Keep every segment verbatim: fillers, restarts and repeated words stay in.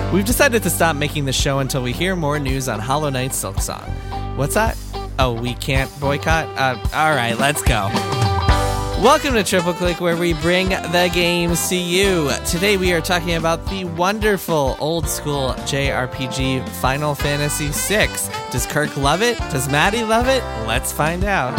We've decided to stop making the show until we hear more news on Hollow Knight Silksong. What's that? Oh, we can't boycott? Uh, all right, let's go. Welcome to Triple Click, where we bring the games to you. Today we are talking about the wonderful old-school J R P G Final Fantasy six. Does Kirk love it? Does Maddie love it? Let's find out.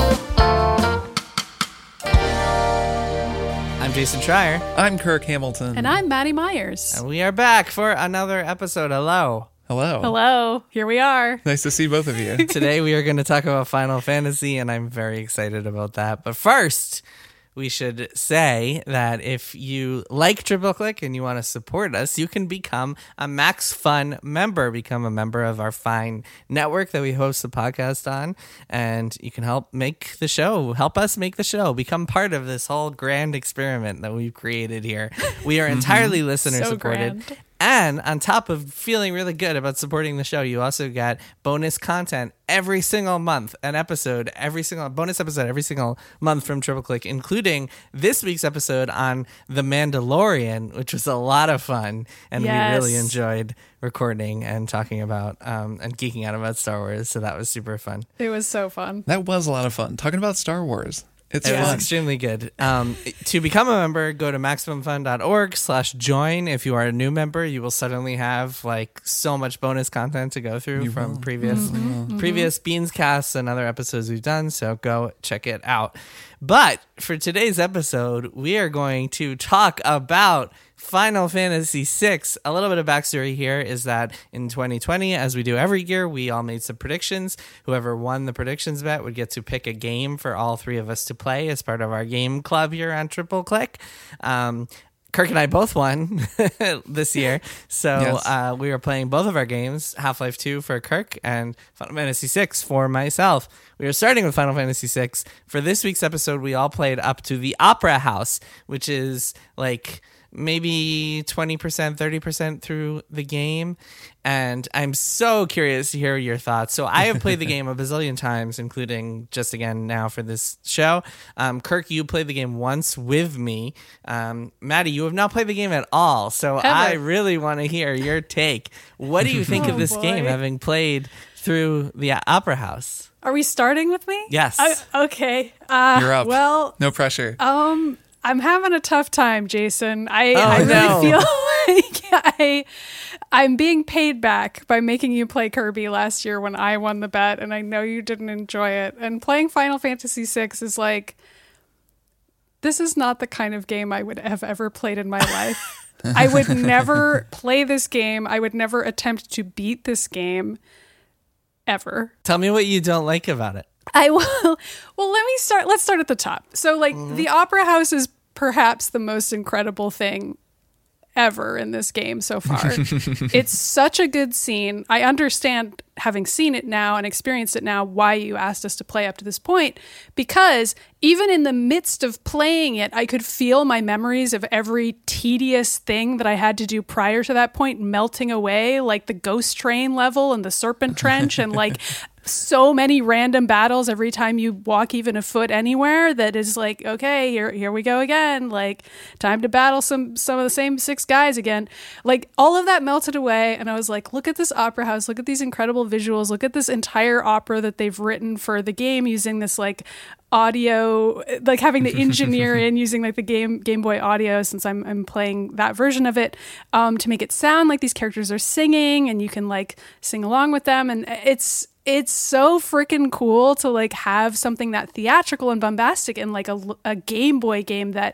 I'm Jason Schreier. I'm Kirk Hamilton. And I'm Maddie Myers. And we are back for another episode. Hello. Hello. Hello. Here we are. Nice to see both of you. Today we are going to talk about Final Fantasy, and I'm very excited about that. But first, we should say that if you like Triple Click and you want to support us, you can become a Max Fun member. Become a member of our fine network that we host the podcast on, and you can help make the show, help us make the show, become part of this whole grand experiment that we've created here. We are entirely listener So supported. grand. And on top of feeling really good about supporting the show, you also got bonus content every single month, an episode, every single bonus episode every single month from Triple Click, including this week's episode on The Mandalorian, which was a lot of fun. And Yes. we really enjoyed recording and talking about um, and geeking out about Star Wars. So that was super fun. It was so fun. That was a lot of fun. Talking about Star Wars. It's It was fun. extremely good. Um, to become a member, go to maximumfun.org slash join. If you are a new member, you will suddenly have like so much bonus content to go through You from will. previous Mm-hmm. previous Beans casts and other episodes we've done. So go check it out. But for today's episode, we are going to talk about Final Fantasy six. A little bit of backstory here is that in twenty twenty, as we do every year, we all made some predictions. Whoever won the predictions bet would get to pick a game for all three of us to play as part of our game club here on Triple Click. Um, Kirk and I both won this year, so Yes. uh, we were playing both of our games, Half-Life two for Kirk and Final Fantasy six for myself. We are starting with Final Fantasy six. For this week's episode, we all played up to the Opera House, which is like maybe twenty percent, thirty percent through the game. And I'm so curious to hear your thoughts. So I have played the game a bazillion times, including just again now for this show. Um, Kirk, you played the game once with me. Um, Maddie, you have not played the game at all. So Ever. I really want to hear your take. What do you think Oh, of this boy. game, having played through the Opera House? Are we starting with me? Yes. I, okay. Uh, You're up. Well, No pressure. um, I'm having a tough time, Jason. I, Oh, I really no. feel like I, I'm being paid back by making you play Kirby last year when I won the bet, and I know you didn't enjoy it. And playing Final Fantasy six is like, this is not the kind of game I would have ever played in my life. I would never play this game. I would never attempt to beat this game ever. Tell me what you don't like about it. I will. Well, let me start. Let's start at the top. So, like, the Opera House is perhaps the most incredible thing ever in this game so far. It's such a good scene. I understand, having seen it now and experienced it now, why you asked us to play up to this point, because even in the midst of playing it, I could feel my memories of every tedious thing that I had to do prior to that point melting away, like the ghost train level and the serpent trench and like so many random battles every time you walk even a foot anywhere that is like, okay, here here we go again, like time to battle some some of the same six guys again. Like all of that melted away, and I was like, look at this opera house, look at these incredible visuals, look at this entire opera that they've written for the game using this like audio, like having the engineer in using like the game Game Boy audio, since I'm I'm playing that version of it, um, to make it sound like these characters are singing and you can like sing along with them, and it's it's so freaking cool to like have something that theatrical and bombastic in like a, a Game Boy game that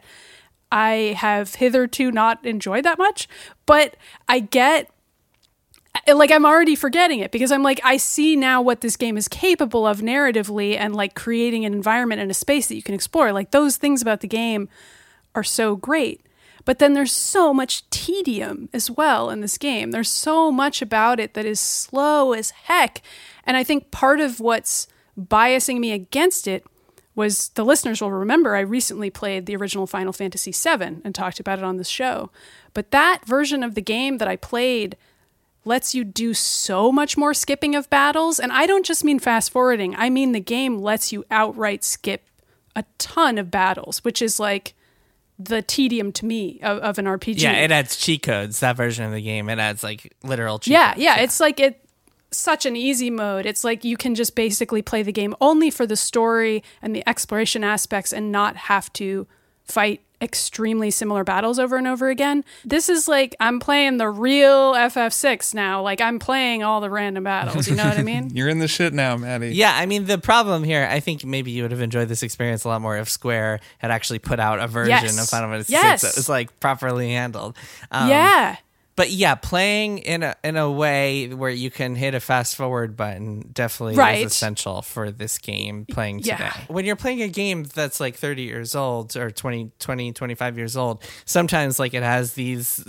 I have hitherto not enjoyed that much. But I get, like, I'm already forgetting it because I'm like, I see now what this game is capable of narratively and like creating an environment and a space that you can explore. Like those things about the game are so great. But then there's so much tedium as well in this game. There's so much about it that is slow as heck. And I think part of what's biasing me against it was, the listeners will remember, I recently played the original Final Fantasy seven and talked about it on this show. But that version of the game that I played lets you do so much more skipping of battles. And I don't just mean fast forwarding. I mean the game lets you outright skip a ton of battles, which is like the tedium to me of, of an R P G. Yeah, it adds cheat codes. That version of the game, it adds like literal cheat yeah, codes. yeah, It's like it such an easy mode. It's like you can just basically play the game only for the story and the exploration aspects and not have to fight extremely similar battles over and over again. This is like I'm playing the real F F six now. Like I'm playing all the random battles. You know what I mean? You're in the shit now, Maddie. Yeah, I mean, the problem here, I think maybe you would have enjoyed this experience a lot more if Square had actually put out a version Yes. of Final Fantasy Yes. six that was like properly handled. Um, yeah. But yeah, playing in a in a way where you can hit a fast forward button definitely Right. is essential for this game playing today. Yeah. When you're playing a game that's like thirty years old or twenty, twenty, twenty-five years old, sometimes like it has these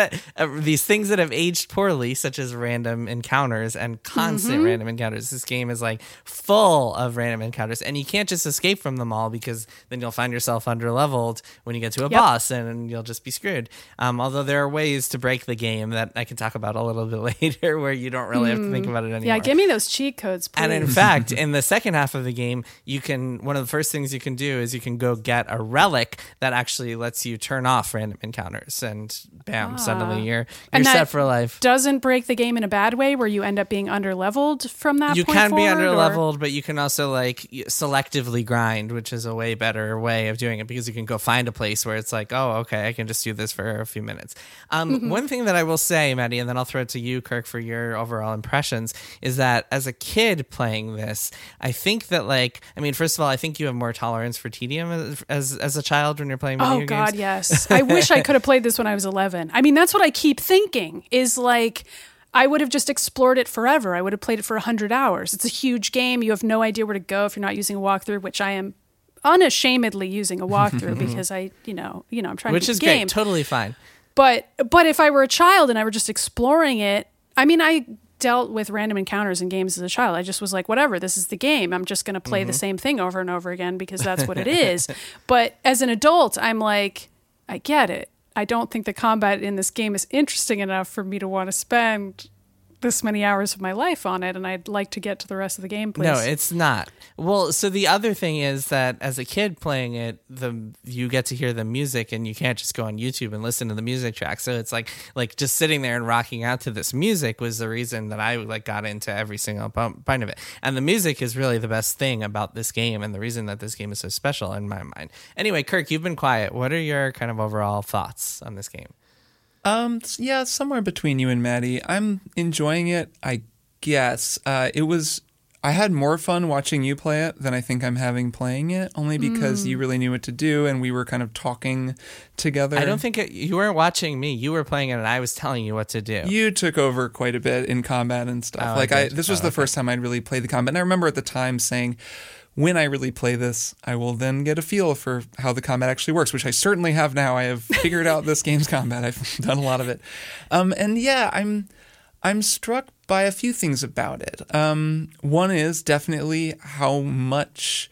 these things that have aged poorly, such as random encounters and constant Mm-hmm. random encounters. This game is like full of random encounters, and you can't just escape from them all because then you'll find yourself underleveled when you get to a Yep. boss, and you'll just be screwed. Um, although there are ways to break the game that I can talk about a little bit later where you don't really have to think about it anymore. Yeah, give me those cheat codes, please. And in fact, in the second half of the game, you can one of the first things you can do is you can go get a relic that actually lets you turn off random encounters, and bam, suddenly you're you're And set that for life. doesn't break the game in a bad way where you end up being underleveled from that You point can be forward, or- underleveled, but you can also like y- selectively grind, which is a way better way of doing it because you can go find a place where it's like, oh, okay, I can just do this for a few minutes. Um, Mm-hmm. One thing that I will say, Maddie, and then I'll throw it to you, Kirk, for your overall impressions, is that as a kid playing this, I think that like, I mean, first of all, I think you have more tolerance for tedium as as, as a child when you're playing video Oh games. God, yes. I wish I could have played this when I was eleven. I mean, that's what I keep thinking is like I would have just explored it forever. I would have played it for one hundred hours. It's a huge game. You have no idea where to go if you're not using a walkthrough, which I am unashamedly using a walkthrough because I, you know, you know, I'm trying Which to is beat the great, game. totally fine. But but if I were a child and I were just exploring it, I mean, I dealt with random encounters in games as a child. I just was like, whatever, this is the game. I'm just going to play Mm-hmm. the same thing over and over again because that's what it is. But as an adult, I'm like, I get it. I don't think the combat in this game is interesting enough for me to want to spend this many hours of my life on it, and I'd like to get to the rest of the game, please. No, it's not. Well, so the other thing is that as a kid playing it, the you get to hear the music, and you can't just go on YouTube and listen to the music track. So it's like like just sitting there and rocking out to this music was the reason that I like got into every single point of it. And the music is really the best thing about this game, and the reason that this game is so special in my mind. Anyway, Kirk, you've been quiet. What are your kind of overall thoughts on this game? Um, yeah, somewhere between you and Maddie. I'm enjoying it, I guess. Uh, it was, I had more fun watching you play it than I think I'm having playing it, only because you really knew what to do and we were kind of talking together. I don't think it, you weren't watching me. You were playing it, and I was telling you what to do. You took over quite a bit in combat and stuff. Oh, I like I, did? this was Oh, the okay. first time I'd really played the combat. And I remember at the time saying, when I really play this, I will then get a feel for how the combat actually works, which I certainly have now. I have figured out this game's combat. I've done a lot of it. Um, and yeah, I'm I'm struck by a few things about it. Um, one is definitely how much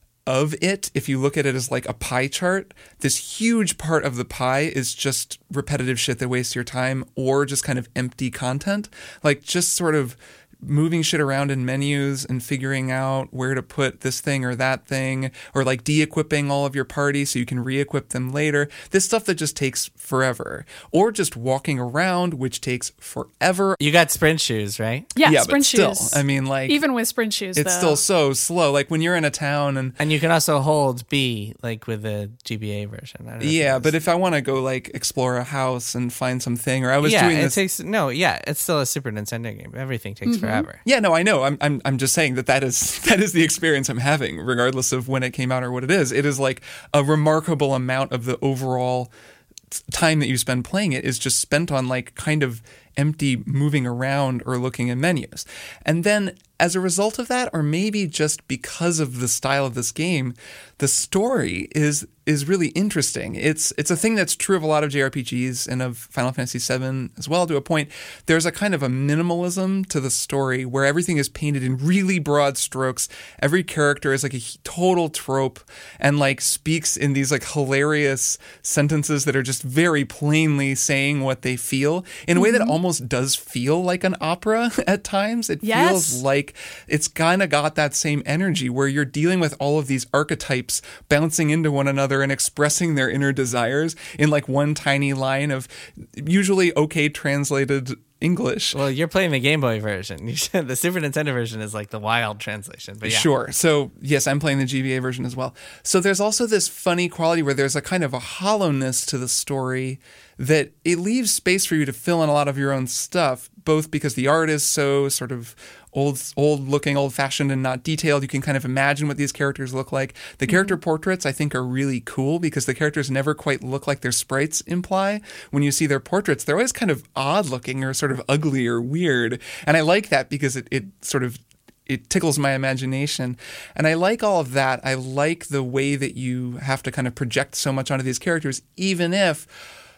of it, if you look at it as like a pie chart, this huge part of the pie is just repetitive shit that wastes your time or just kind of empty content. Like just sort of moving shit around in menus and figuring out where to put this thing or that thing, or like de-equipping all of your party so you can re-equip them later. This stuff that just takes forever. Or just walking around, which takes forever. You got sprint shoes, right? Yeah, Yeah, sprint but still, shoes. I mean, like, even with sprint shoes, it's though. still so slow. Like when you're in a town and And you can also hold B, like with the G B A version. I don't know if yeah, it but is. if I want to go like explore a house and find something, or I was yeah, doing it this. takes no, yeah, it's still a Super Nintendo game. Everything takes Mm-hmm. forever. Yeah, no, I know. I'm, I'm, I'm just saying that that is that is the experience I'm having, regardless of when it came out or what it is. It is like a remarkable amount of the overall t- time that you spend playing it is just spent on like kind of empty moving around or looking at menus. And then as a result of that, or maybe just because of the style of this game, the story is is really interesting. It's it's a thing that's true of a lot of J R P Gs and of Final Fantasy seven as well to a point. There's a kind of a minimalism to the story where everything is painted in really broad strokes. Every character is like a total trope and like speaks in these like hilarious sentences that are just very plainly saying what they feel in a way that almost almost does feel like an opera at times. It Yes. feels like it's kind of got that same energy where you're dealing with all of these archetypes bouncing into one another and expressing their inner desires in like one tiny line of usually okay translated English. Well, you're playing the Game Boy version. You should, the Super Nintendo version is like the wild translation. But yeah. Sure. So, yes, I'm playing the G B A version as well. So there's also this funny quality where there's a kind of a hollowness to the story that it leaves space for you to fill in a lot of your own stuff, both because the art is so sort of old, old looking, old fashioned and not detailed. You can kind of imagine what these characters look like. The character mm-hmm. portraits, I think, are really cool because the characters never quite look like their sprites imply. When you see their portraits, they're always kind of odd looking or sort of ugly or weird. And I like that because it, it sort of it tickles my imagination. And I like all of that. I like the way that you have to kind of project so much onto these characters, even if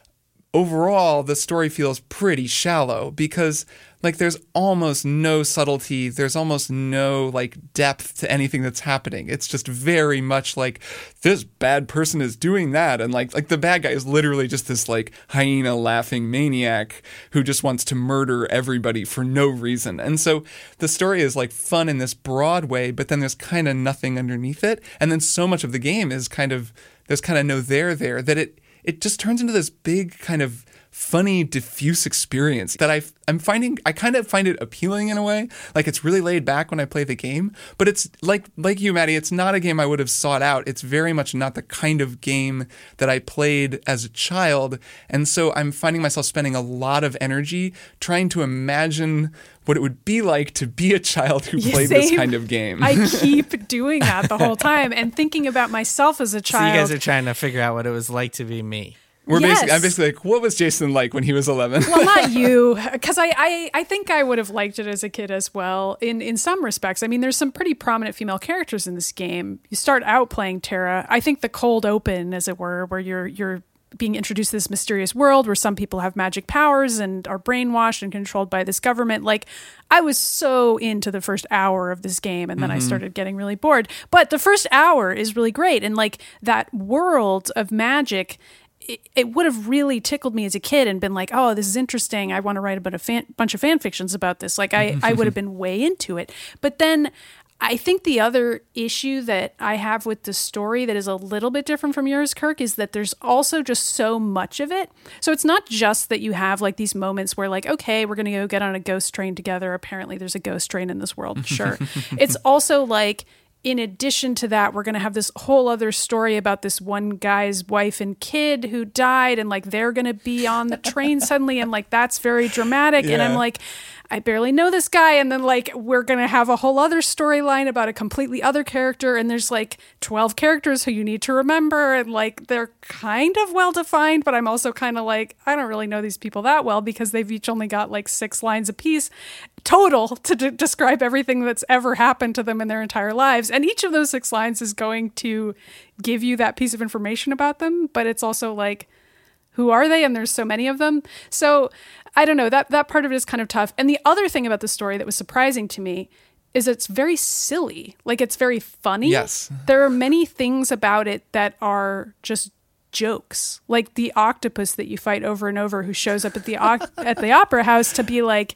overall the story feels pretty shallow because like there's almost no subtlety, there's almost no like depth to anything that's happening. It's just very much like this bad person is doing that, and like like the bad guy is literally just this like hyena laughing maniac who just wants to murder everybody for no reason. And so the story is like fun in this broad way, but then there's kind of nothing underneath it. And then so much of the game is kind of there's kind of no there there that it it just turns into this big kind of funny, diffuse experience that I, I'm finding, I kind of find it appealing in a way. Like it's really laid back when I play the game, but it's like, like you, Maddie, it's not a game I would have sought out. It's very much not the kind of game that I played as a child. And so I'm finding myself spending a lot of energy trying to imagine what it would be like to be a child who Yeah, played same. this kind of game. I keep doing that the whole time and thinking about myself as a So child. you guys are trying to figure out what it was like to be me. We're Yes. basically, I'm basically like, what was Jason like when he was eleven? Well, not you, because I, I, I think I would have liked it as a kid as well. In in some respects, I mean, there's some pretty prominent female characters in this game. You start out playing Terra. I think the cold open, as it were, where you're you're being introduced to this mysterious world where some people have magic powers and are brainwashed and controlled by this government. Like, I was so into the first hour of this game, and then mm-hmm. I started getting really bored. But the first hour is really great, and like that world of magic. It, it would have really tickled me as a kid and been like, oh, this is interesting. I want to write about a fan, bunch of fan fictions about this. Like I, I would have been way into it. But then I think the other issue that I have with the story that is a little bit different from yours, Kirk, is that there's also just so much of it. So it's not just that you have like these moments where like, okay, we're going to go get on a ghost train together. Apparently there's a ghost train in this world. Sure. It's also like, in addition to that, we're going to have this whole other story about this one guy's wife and kid who died, and like they're going to be on the train suddenly, and like that's very dramatic. Yeah. And I'm like, I barely know this guy, and then like we're going to have a whole other storyline about a completely other character, and there's like twelve characters who you need to remember, and like they're kind of well defined, but I'm also kind of like, I don't really know these people that well because they've each only got like six lines apiece total to d- describe everything that's ever happened to them in their entire lives. And each of those six lines is going to give you that piece of information about them, but it's also like, who are they? And there's so many of them. So I don't know, that, that part of it is kind of tough. And the other thing about the story that was surprising to me is it's very silly. Like it's very funny. Yes. There are many things about it that are just jokes. Like the octopus that you fight over and over who shows up at the o- at the opera house to be like,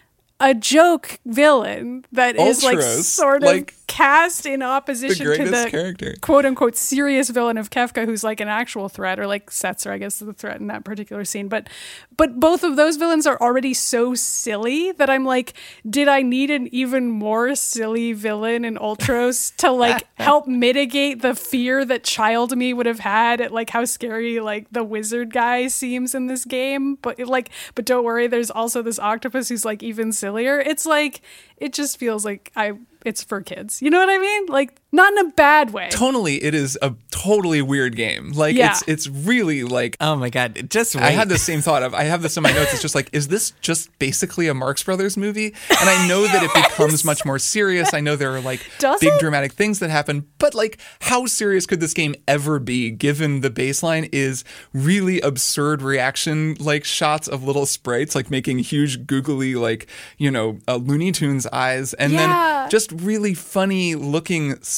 a joke villain that is like sort of like cast in opposition the to the character. quote unquote serious villain of Kefka, who's like an actual threat, or like Setzer, I guess, is the threat in that particular scene. But but both of those villains are already so silly that I'm like, did I need an even more silly villain in Ultros to like help mitigate the fear that child me would have had at like how scary like the wizard guy seems in this game? But like, but don't worry, there's also this octopus who's like even sillier. It's like, it just feels like I it's for kids. You know what I mean? Like, not in a bad way. Tonally, it is a totally weird game. Like, yeah. it's it's really like... Oh my God, just wait. I had the same thought of, I have this in my notes, it's just like, is this just basically a Marx Brothers movie? And I know yes! that it becomes much more serious. I know there are like Does big it? dramatic things that happen, but like, how serious could this game ever be, given the baseline is really absurd reaction, like shots of little sprites, like making huge googly, like, you know, uh, Looney Tunes eyes, and yeah. then just really funny looking stuff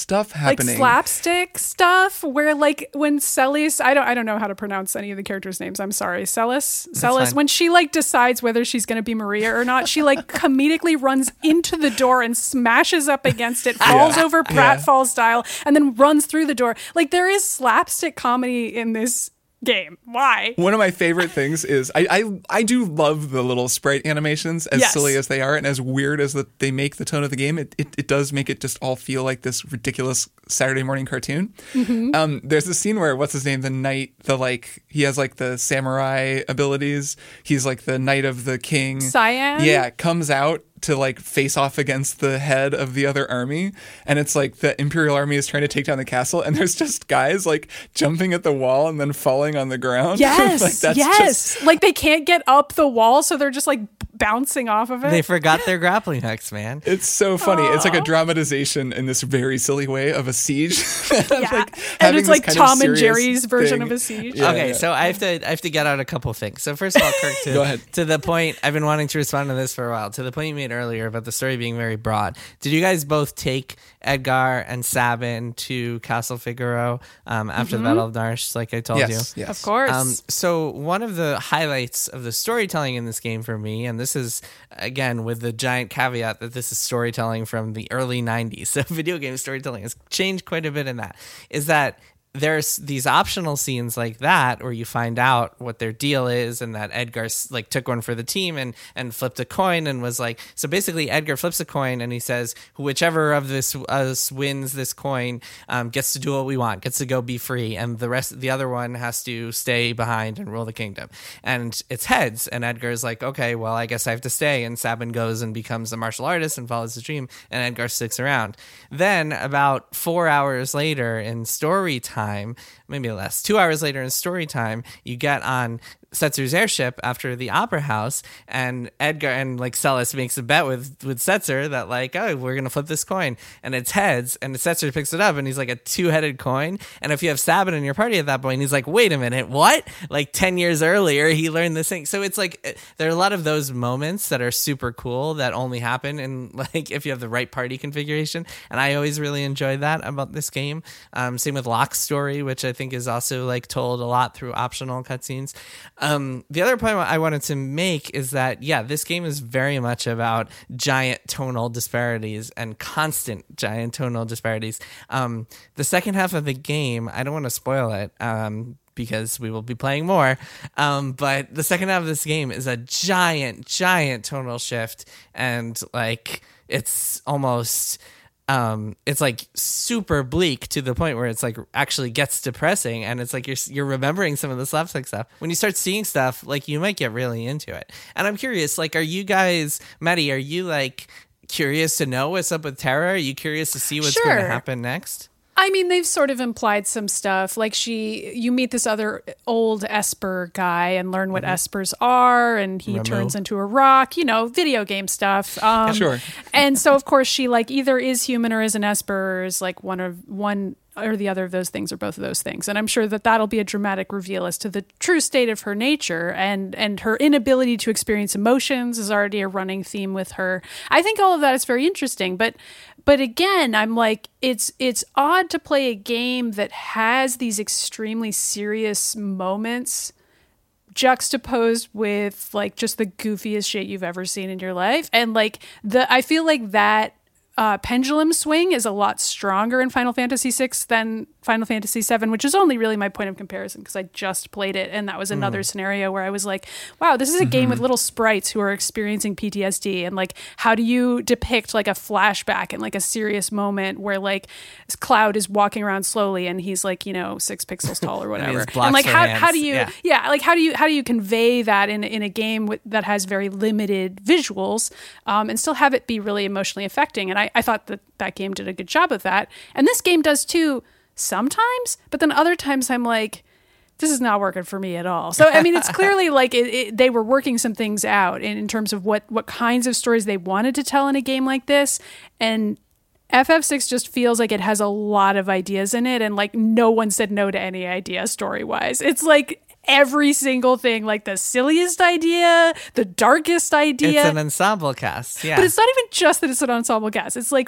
stuff happening. Like slapstick stuff where like when Celis, I don't I don't know how to pronounce any of the characters' names. I'm sorry. Celis, Celis, fine. when she like decides whether she's going to be Maria or not, she like comedically runs into the door and smashes up against it, falls Yeah. over pratfall style, and then runs through the door. Like there is slapstick comedy in this game. Why? One of my favorite things is I, I I do love the little sprite animations, as Yes. silly as they are and as weird as that they make the tone of the game. It, it it does make it just all feel like this ridiculous Saturday morning cartoon. Mm-hmm. Um, there's a scene where what's his name, the knight, the like he has like the samurai abilities. He's like the knight of the king. Cyan? Yeah, comes out to like face off against the head of the other army, and it's like the Imperial army is trying to take down the castle, and there's just guys like jumping at the wall and then falling on the ground. Yes. like, that's yes. just- Like they can't get up the wall, so they're just like bouncing off of it. They forgot their grappling hooks, man. It's so funny. It's like a Aw. dramatization in this very silly way of a siege. yeah. like, and having it's this like kind of Tom and serious Jerry's version thing. of a siege. Yeah, okay, yeah. so I have to I have to get out a couple things. So first of all, Kirk, to, Go ahead. to the point, I've been wanting to respond to this for a while. To the point you made earlier about the story being very broad. Did you guys both take Edgar and Sabin to Castle Figaro um, after the Battle of Narsh, like I told Yes, you? yes. Of course. Um, so one of the highlights of the storytelling in this game for me, and this is again with the giant caveat that this is storytelling from the early nineties, so video game storytelling has changed quite a bit in that, is that there's these optional scenes like that where you find out what their deal is, and that Edgar like took one for the team and and flipped a coin and was like, so basically Edgar flips a coin and he says whichever of this us wins this coin um, gets to do what we want, gets to go be free, and the rest the other one has to stay behind and rule the kingdom. And it's heads, and Edgar's like, okay, well I guess I have to stay, and Sabin goes and becomes a martial artist and follows his dream, and Edgar sticks around. Then about four hours later in story time, maybe less, two hours later in story time, you get on Setzer's airship after the opera house, and Edgar and like Celis makes a bet with with Setzer that like, oh, we're gonna flip this coin, and it's heads, and Setzer picks it up, and he's like a two-headed coin. And if you have Sabin in your party at that point, he's like, wait a minute, what? Like ten years earlier he learned this thing. So it's like there are a lot of those moments that are super cool that only happen in like if you have the right party configuration, and I always really enjoyed that about this game. Um, same with Locke's story, which I think is also like told a lot through optional cutscenes. Um, the other point I wanted to make is that, yeah, this game is very much about giant tonal disparities and constant giant tonal disparities. Um, the second half of the game, I don't want to spoil it, um, because we will be playing more. Um, but the second half of this game is a giant, giant tonal shift. And like, it's almost... Um, it's like super bleak to the point where it's like actually gets depressing, and it's like you're you're remembering some of the slapstick stuff. When you start seeing stuff, like you might get really into it. And I'm curious, like, are you guys, Maddie, are you like curious to know what's up with Terra? Are you curious to see what's Sure. going to happen next? I mean, they've sort of implied some stuff. Like she, you meet this other old Esper guy and learn what Espers are, and he Ramu. turns into a rock. You know, video game stuff. Um, Sure. And so, of course, she like either is human or is an Esper, or is like one of one or the other of those things, or both of those things. And I'm sure that that'll be a dramatic reveal as to the true state of her nature, and and her inability to experience emotions is already a running theme with her. I think all of that is very interesting, but. But again, I'm like, it's it's odd to play a game that has these extremely serious moments juxtaposed with like just the goofiest shit you've ever seen in your life. And like the I feel like that uh, pendulum swing is a lot stronger in Final Fantasy six than Final Fantasy seven, which is only really my point of comparison because I just played it, and that was another mm. scenario where I was like, wow, this is a mm-hmm. game with little sprites who are experiencing P T S D, and like how do you depict like a flashback and like a serious moment where like Cloud is walking around slowly and he's like, you know, six pixels tall or whatever, and, and like how hands. how do you yeah. yeah like how do you how do you convey that in in a game with, that has very limited visuals um, and still have it be really emotionally affecting? And I, I thought that that game did a good job of that, and this game does too. Sometimes, but then other times I'm like, this is not working for me at all. So, I mean, it's clearly like it, it, they were working some things out in, in terms of what, what kinds of stories they wanted to tell in a game like this. And F F six just feels like it has a lot of ideas in it, and like no one said no to any idea story-wise. It's like every single thing, like the silliest idea, the darkest idea. It's an ensemble cast, yeah. But it's not even just that it's an ensemble cast. It's like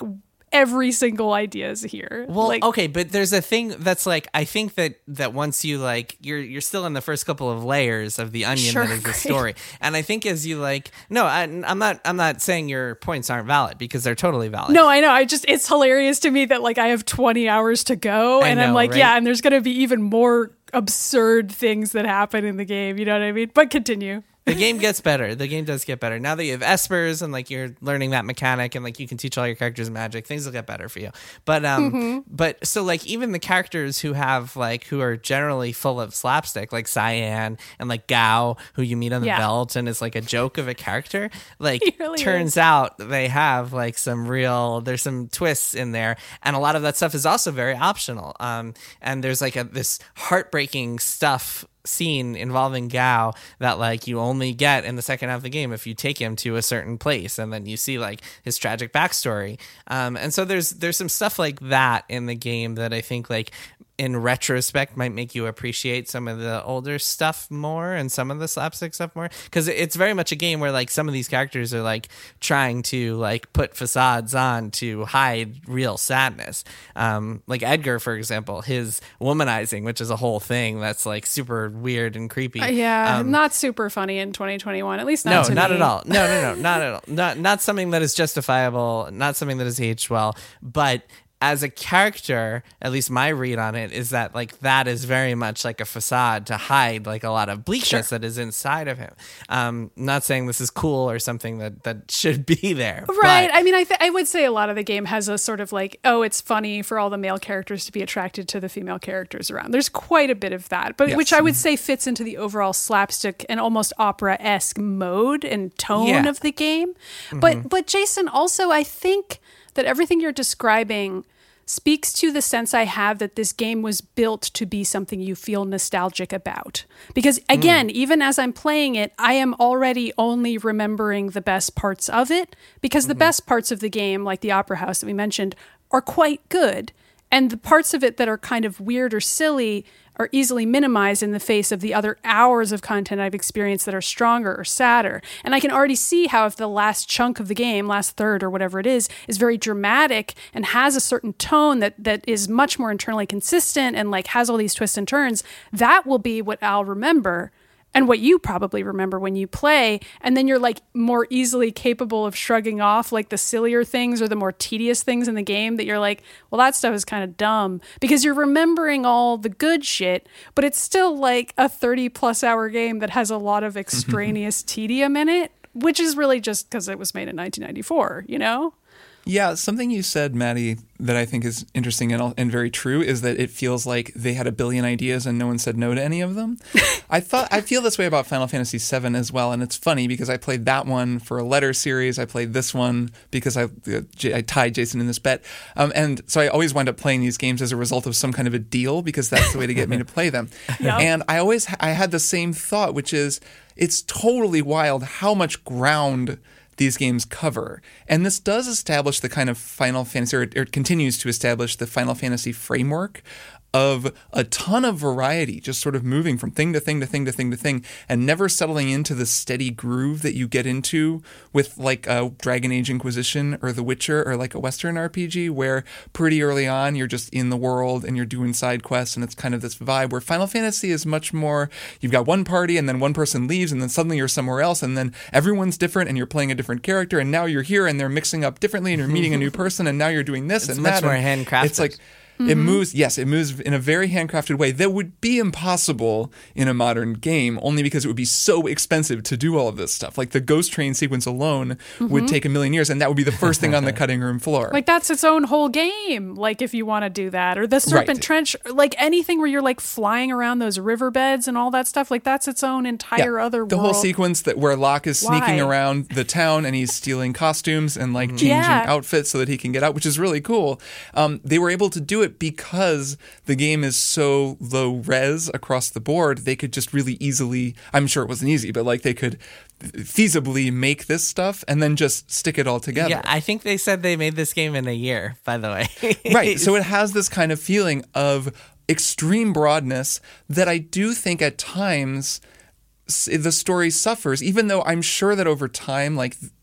every single idea is here. Well, like, okay, but there's a thing that's like, I think that that once you like, you're you're still in the first couple of layers of the onion Sure, that is the great. story, and I think as you like, no, I, I'm not I'm not saying your points aren't valid because they're totally valid. No, I know. I just, it's hilarious to me that like I have twenty hours to go I and I'm know, like, right? yeah, and there's going to be even more absurd things that happen in the game. You know what I mean? But continue. The game gets better. The game does get better. Now that you have espers and like you're learning that mechanic and like you can teach all your characters magic, things will get better for you. But um Mm-hmm. but so like even the characters who have like who are generally full of slapstick, like Cyan and like Gao, who you meet on the Yeah. veldt and is like a joke of a character, like He really turns is. out they have like some real there's some twists in there, and a lot of that stuff is also very optional. Um and there's like a this heartbreaking stuff scene involving Gao that like you only get in the second half of the game if you take him to a certain place, and then you see like his tragic backstory. Um, and so there's there's some stuff like that in the game that I think like in retrospect might make you appreciate some of the older stuff more and some of the slapstick stuff more, because it's very much a game where like some of these characters are like trying to like put facades on to hide real sadness. Um, like Edgar, for example, his womanizing, which is a whole thing that's like super weird and creepy. Uh, yeah, Um, not super funny in twenty twenty-one. At least no, not to not me. at all. No, no, no, not at all. Not not something that is justifiable. Not something that is aged well. But as a character, at least my read on it is that like that is very much like a facade to hide like a lot of bleakness that is inside of him. Um, not saying this is cool or something that that should be there. Right. but- I mean, I th- I would say a lot of the game has a sort of like, oh, it's funny for all the male characters to be attracted to the female characters around. There's quite a bit of that, but Yes. which I would say fits into the overall slapstick and almost opera-esque mode and tone Yeah. of the game. But but Jason, also I think that everything you're describing speaks to the sense I have that this game was built to be something you feel nostalgic about. Because again, even as I'm playing it, I am already only remembering the best parts of it, because the best parts of the game, like the Opera House that we mentioned, are quite good. And the parts of it that are kind of weird or silly are easily minimized in the face of the other hours of content I've experienced that are stronger or sadder. And I can already see how if the last chunk of the game, last third or whatever it is, is very dramatic and has a certain tone that that is much more internally consistent and like has all these twists and turns, that will be what I'll remember. And what you probably remember when you play, and then you're like more easily capable of shrugging off like the sillier things or the more tedious things in the game that you're like, well, that stuff is kind of dumb, because you're remembering all the good shit, but it's still like a thirty plus hour game that has a lot of extraneous tedium in it, which is really just because it was made in nineteen ninety-four, you know? Yeah, something you said, Maddie, that I think is interesting and, and very true is that it feels like they had a billion ideas and no one said no to any of them. I thought I feel this way about Final Fantasy seven as well, and it's funny because I played that one for a letter series. I played this one because I uh, J- I tied Jason in this bet, um, and so I always wind up playing these games as a result of some kind of a deal because that's the way to get me to play them. Yep. And I always ha- I had the same thought, which is it's totally wild how much ground these games cover. And this does establish the kind of Final Fantasy, or it continues to establish the Final Fantasy framework of a ton of variety, just sort of moving from thing to thing to thing to thing to thing, and never settling into the steady groove that you get into with like a Dragon Age Inquisition or The Witcher or like a Western R P G, where pretty early on you're just in the world and you're doing side quests, and it's kind of this vibe where Final Fantasy is much more, you've got one party and then one person leaves and then suddenly you're somewhere else and then everyone's different and you're playing a different character and now you're here and they're mixing up differently and you're meeting a new person and now you're doing this It's and much that. more and handcrafted. It's like, it moves, yes, it moves in a very handcrafted way that would be impossible in a modern game, only because it would be so expensive to do all of this stuff. Like the Ghost Train sequence alone would take a million years, and that would be the first thing on the cutting room floor. Like that's its own whole game. Like if you want to do that, or the Serpent Right. Trench, like anything where you're like flying around those riverbeds and all that stuff. Like that's its own entire other the world. whole sequence that where Locke is sneaking Why? around the town and he's stealing costumes and like changing Yeah. outfits so that he can get out, which is really cool. Um, they were able to do it because the game is so low res across the board. They could just really easily, I'm sure it wasn't easy, but like they could feasibly make this stuff and then just stick it all together. Yeah, I think they said they made this game in a year, by the way. Right. So it has this kind of feeling of extreme broadness that I do think at times s- the story suffers, even though I'm sure that over time, like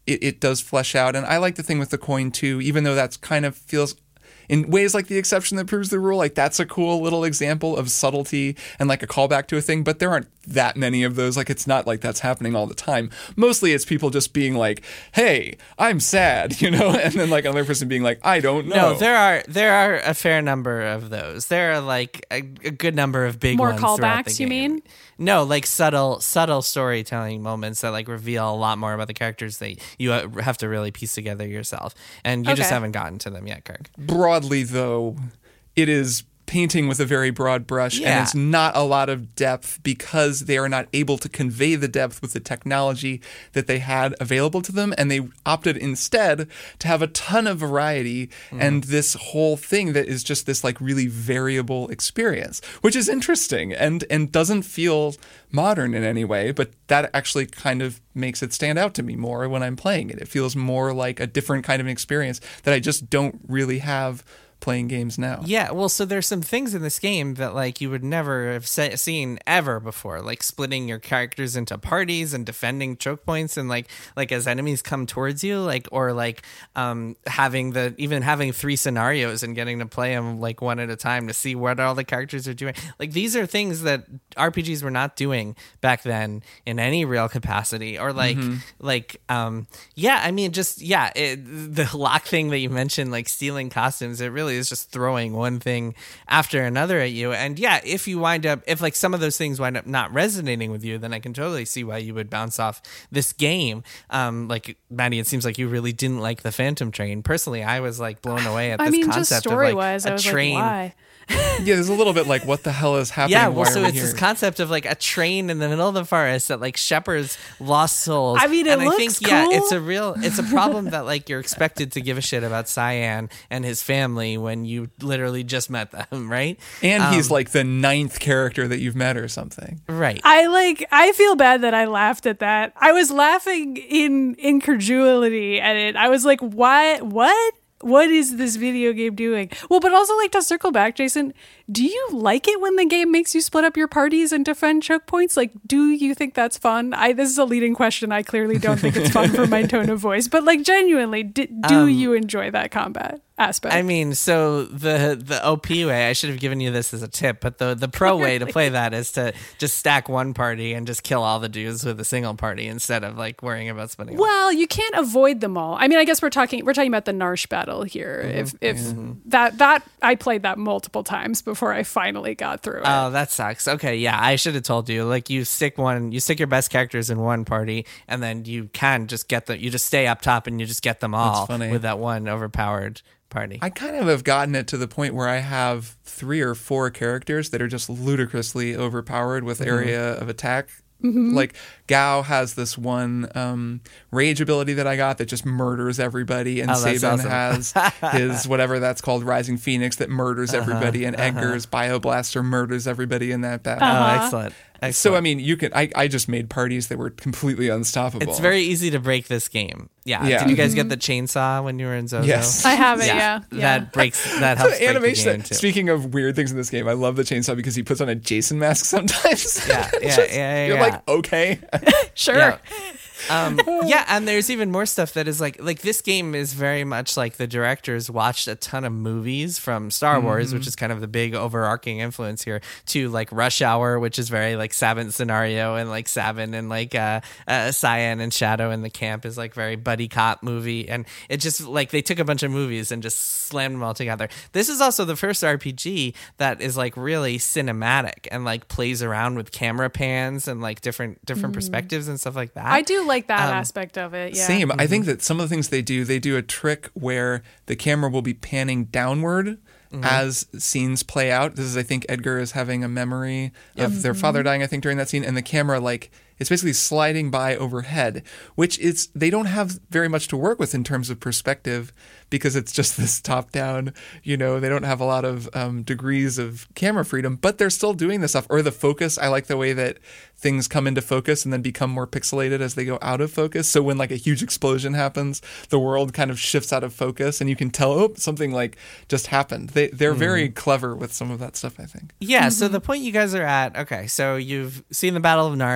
it, it does flesh out. And I like the thing with the coin too, even though that's kind of feels in ways like the exception that proves the rule. Like that's a cool little example of subtlety and like a callback to a thing, but there aren't that many of those. Like it's not like that's happening all the time. Mostly it's people just being like, hey, I'm sad, you know, and then like another person being like, I don't know. No, there are there are a fair number of those. There are like a, a good number of big More ones throughout the callbacks, you game. mean? No, like subtle subtle storytelling moments that like reveal a lot more about the characters that you have to really piece together yourself. And you just Okay. haven't gotten to them yet, Kirk. Broadly, though, it is painting with a very broad brush, Yeah. and it's not a lot of depth because they are not able to convey the depth with the technology that they had available to them, and they opted instead to have a ton of variety Mm. and this whole thing that is just this like really variable experience, which is interesting and and doesn't feel modern in any way, but that actually kind of makes it stand out to me more when I'm playing it. It feels more like a different kind of an experience that I just don't really have playing games now. Yeah, well, so there's some things in this game that like you would never have se- seen ever before, like splitting your characters into parties and defending choke points, and like like as enemies come towards you, like or like um having the even having three scenarios and getting to play them like one at a time to see what all the characters are doing. Like these are things that R P Gs were not doing back then in any real capacity, or like Mm-hmm. like um yeah, I mean just yeah, it, the lock thing that you mentioned, like stealing costumes, it really is just throwing one thing after another at you. And yeah, if you wind up, if like some of those things wind up not resonating with you, then I can totally see why you would bounce off this game. Um, like Maddie, it seems like you really didn't like the Phantom Train. Personally, I was like blown away at I this mean, just concept story of like wise, I a was train. like, why? Yeah, there's a little bit like, what the hell is happening? Yeah, well, Why so are we it's here? this concept of like a train in the middle of the forest that like shepherds lost souls. I mean, it and I looks think, yeah, cool. it's a real, it's a problem that like you're expected to give a shit about Cyan and his family when you literally just met them, right? And he's Um, like the ninth character that you've met or something. right. I like I feel bad that I laughed at that. I was laughing in incredulity at it. I was like, "What? What? What is this video game doing?" Well, but also like to circle back, Jason, do you like it when the game makes you split up your parties and defend choke points? Like, do you think that's fun? I this is a leading question. I clearly don't think it's fun for my tone of voice, but like genuinely, d- do Um, you enjoy that combat aspect? I mean, so the the O P way, I should have given you this as a tip, but the the pro way to play that is to just stack one party and just kill all the dudes with a single party instead of like worrying about splitting up. Well, you can't avoid them all. I mean, I guess we're talking we're talking about the Narsh battle here. If if that that I played that multiple times before I finally got through it. Oh, that sucks. Okay, yeah, I should have told you. Like, you stick one, you stick your best characters in one party, and then you can just get them. You just stay up top, and you just get them all funny. with that one overpowered party. I kind of have gotten it to the point where I have three or four characters that are just ludicrously overpowered with Mm-hmm. area of attack. Like Gao has this one um, rage ability that I got that just murders everybody, and Oh, that's Sabin awesome. has his whatever that's called, Rising Phoenix, that murders Uh-huh, everybody, and Edgar's Bioblaster murders everybody in that battle. Oh, Uh-huh. excellent. Excellent. So I mean, you can. I, I just made parties that were completely unstoppable. It's very easy to break this game. Yeah. Yeah. Did you guys get the chainsaw when you were in Zozo? Yes. I have it, yeah. yeah. That breaks. That So helps break the animation. game too. Speaking of weird things in this game, I love the chainsaw because he puts on a Jason mask sometimes. Yeah, It's yeah, just- yeah, yeah, You're yeah. like, okay. Sure. Yeah. Um, yeah, and there's even more stuff that is like like this game is very much like the directors watched a ton of movies from Star Wars, which is kind of the big overarching influence here, to like Rush Hour, which is very like Sabin scenario, and like Sabin and like uh, uh Cyan and Shadow in the camp is like very buddy cop movie, and it just like they took a bunch of movies and just slammed them all together. This is also the first R P G that is like really cinematic and like plays around with camera pans and like different different perspectives and stuff like that. I do like that Um, aspect of it. Yeah. Same. I think that some of the things they do, they do a trick where the camera will be panning downward as scenes play out. This is, I think, Edgar is having a memory of their father dying, I think, during that scene, and the camera, like, it's basically sliding by overhead, which is, they don't have very much to work with in terms of perspective because it's just this top down, you know, they don't have a lot of um, degrees of camera freedom, but they're still doing this stuff. Or the focus, I like the way that things come into focus and then become more pixelated as they go out of focus. So when like a huge explosion happens, the world kind of shifts out of focus and you can tell, oh, something like just happened. They, they're very clever with some of that stuff, I think. Yeah, so the point you guys are at, okay, so you've seen the Battle of Narsh, Terra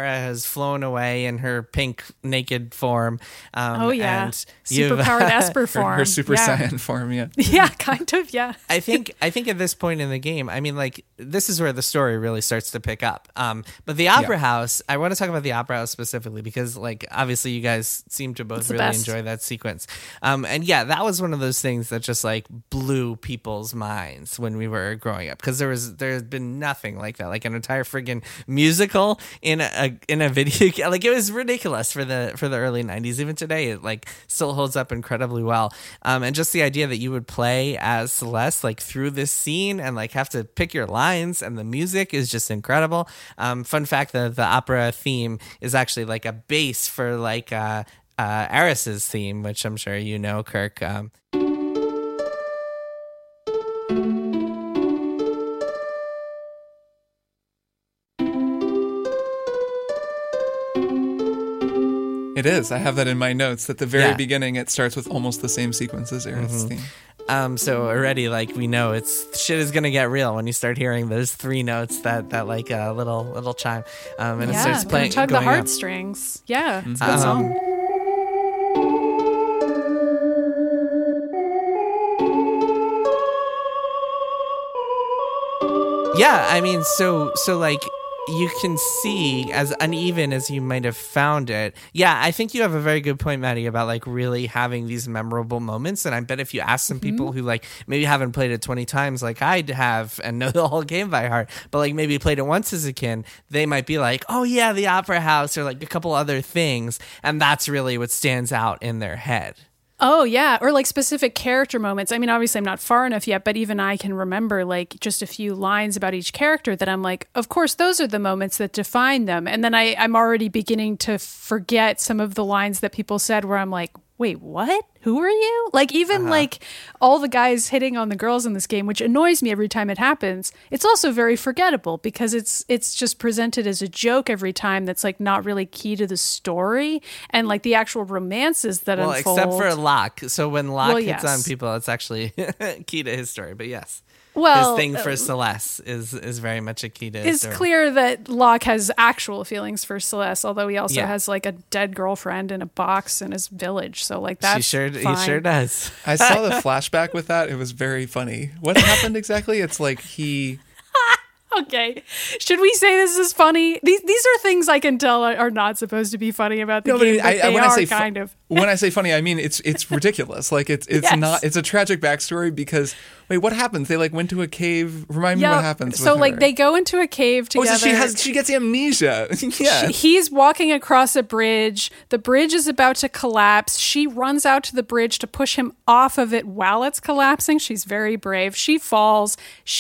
has flown away in her pink naked form. Um, Oh yeah, and superpowered Esper form. Her Super yeah. Saiyan form, yeah. Yeah, kind of. Yeah. I think I think at this point in the game, I mean, like this is where the story really starts to pick up. Um, but the Opera Yeah. House, I want to talk about the Opera House specifically because, like, obviously you guys seem to both the really best. enjoy that sequence. Um, and yeah, that was one of those things that just like blew people's minds when we were growing up because there was there had been nothing like that, like an entire friggin' musical in a, a in a video game. Like it was ridiculous for the for the early nineties. Even today, it like still holds up incredibly well. Um, and just the idea that you would play as Celeste like through this scene and like have to pick your lines and the music is just incredible. Um, fun fact: the the opera theme is actually like a base for like uh, uh, Aris's theme, which I'm sure you know, Kirk. Um, It is. I have that in my notes. At the very Yeah. beginning, it starts with almost the same sequence as Aerith's theme. Um, so already, like we know, it's shit is gonna get real when you start hearing those three notes that that like a uh, little little chime, um, and yeah, it starts gonna playing, tug the going up. heartstrings. Yeah, it's a good Um, song. Yeah, I mean, so so like you can see as uneven as you might have found it. Yeah, I think you have a very good point, Maddie, about like really having these memorable moments. And I bet if you ask some people who like maybe haven't played it twenty times like I'd have and know the whole game by heart, but like maybe played it once as a kid, they might be like, oh yeah, the Opera House or like a couple other things. And that's really what stands out in their head. Oh, yeah. Or like specific character moments. I mean, obviously, I'm not far enough yet, but even I can remember like just a few lines about each character that I'm like, of course, those are the moments that define them. And then I, I'm already beginning to forget some of the lines that people said where I'm like, wait, what? Who are you? Like, even Uh-huh. like all the guys hitting on the girls in this game, which annoys me every time it happens. It's also very forgettable because it's it's just presented as a joke every time that's like not really key to the story and like the actual romances that Well, unfold. except for Locke. So when Locke Well, hits on yes. people, it's actually key to his story. But yes. well, his thing for uh, Celeste is is very much a key to his It's story. clear that Locke has actual feelings for Celeste, although he also Yeah. has like a dead girlfriend in a box in his village. So like that's She sure fine. he sure does. I saw the flashback with that. It was very funny. What happened exactly? It's like he... Okay, should we say this is funny? These these are things I can tell are, are not supposed to be funny about the No, but game, I- but I- they when I are say fu- kind of. When I say funny, I mean it's it's ridiculous. Like it's it's Yes. not. It's a tragic backstory because wait, what happens? They like went to a cave. Remind me what happens. So with like her. they go into a cave Oh, together. so she has she gets amnesia. yeah. She- he's walking across a bridge. The bridge is about to collapse. She runs out to the bridge to push him off of it while it's collapsing. She's very brave. She falls.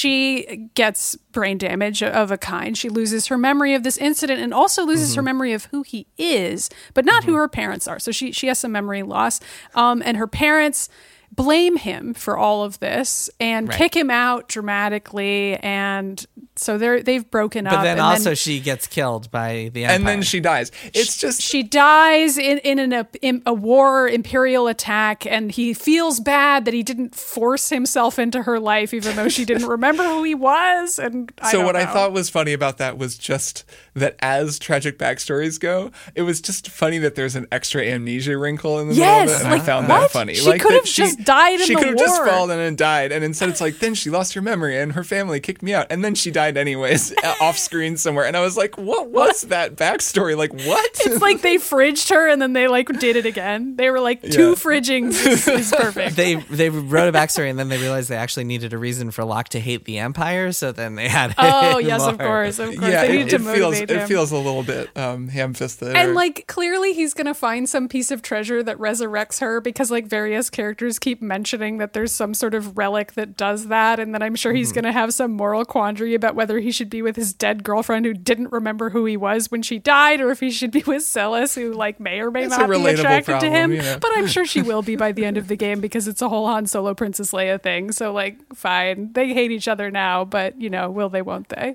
She gets brain damage of a kind. She loses her memory of this incident and also loses her memory of who he is, but not who her parents are. So she she has some memory loss. Um, and her parents blame him for all of this and Right. kick him out dramatically, and so they're they've broken up. But then and also she gets killed by the Empire. And then she dies. It's just she dies in in an, in a war imperial attack, and he feels bad that he didn't force himself into her life, even though she didn't remember who he was. And I so don't what I know. thought was funny about that was just that as tragic backstories go, it was just funny that there's an extra amnesia wrinkle in the Yes, middle of it, and like, I found what? that funny. She like could that have just died in She the could have just war. fallen and died, and instead it's like then she lost her memory and her family kicked me out, and then she died anyways off screen somewhere, and I was like, what was that backstory? Like what? It's like they fridged her and then they like did it again. They were like, two Yeah. fridgings is, is perfect. they they wrote a backstory and then they realized they actually needed a reason for Locke to hate the Empire, so then they had Oh yes, of more. course, of course. yeah, they it, needed to it feels motivate it him. feels a little bit um, ham-fisted. And or- like clearly he's gonna find some piece of treasure that resurrects her because like various characters keep mentioning that there's some sort of relic that does that, and then I'm sure he's gonna have some moral quandary about whether he should be with his dead girlfriend who didn't remember who he was when she died, or if he should be with Celis, who like may or may It's a not be relatable attracted problem, to him. you know. But I'm sure she will be by the end of the game because it's a whole Han Solo Princess Leia thing. So like fine. They hate each other now, but you know, will they, won't they?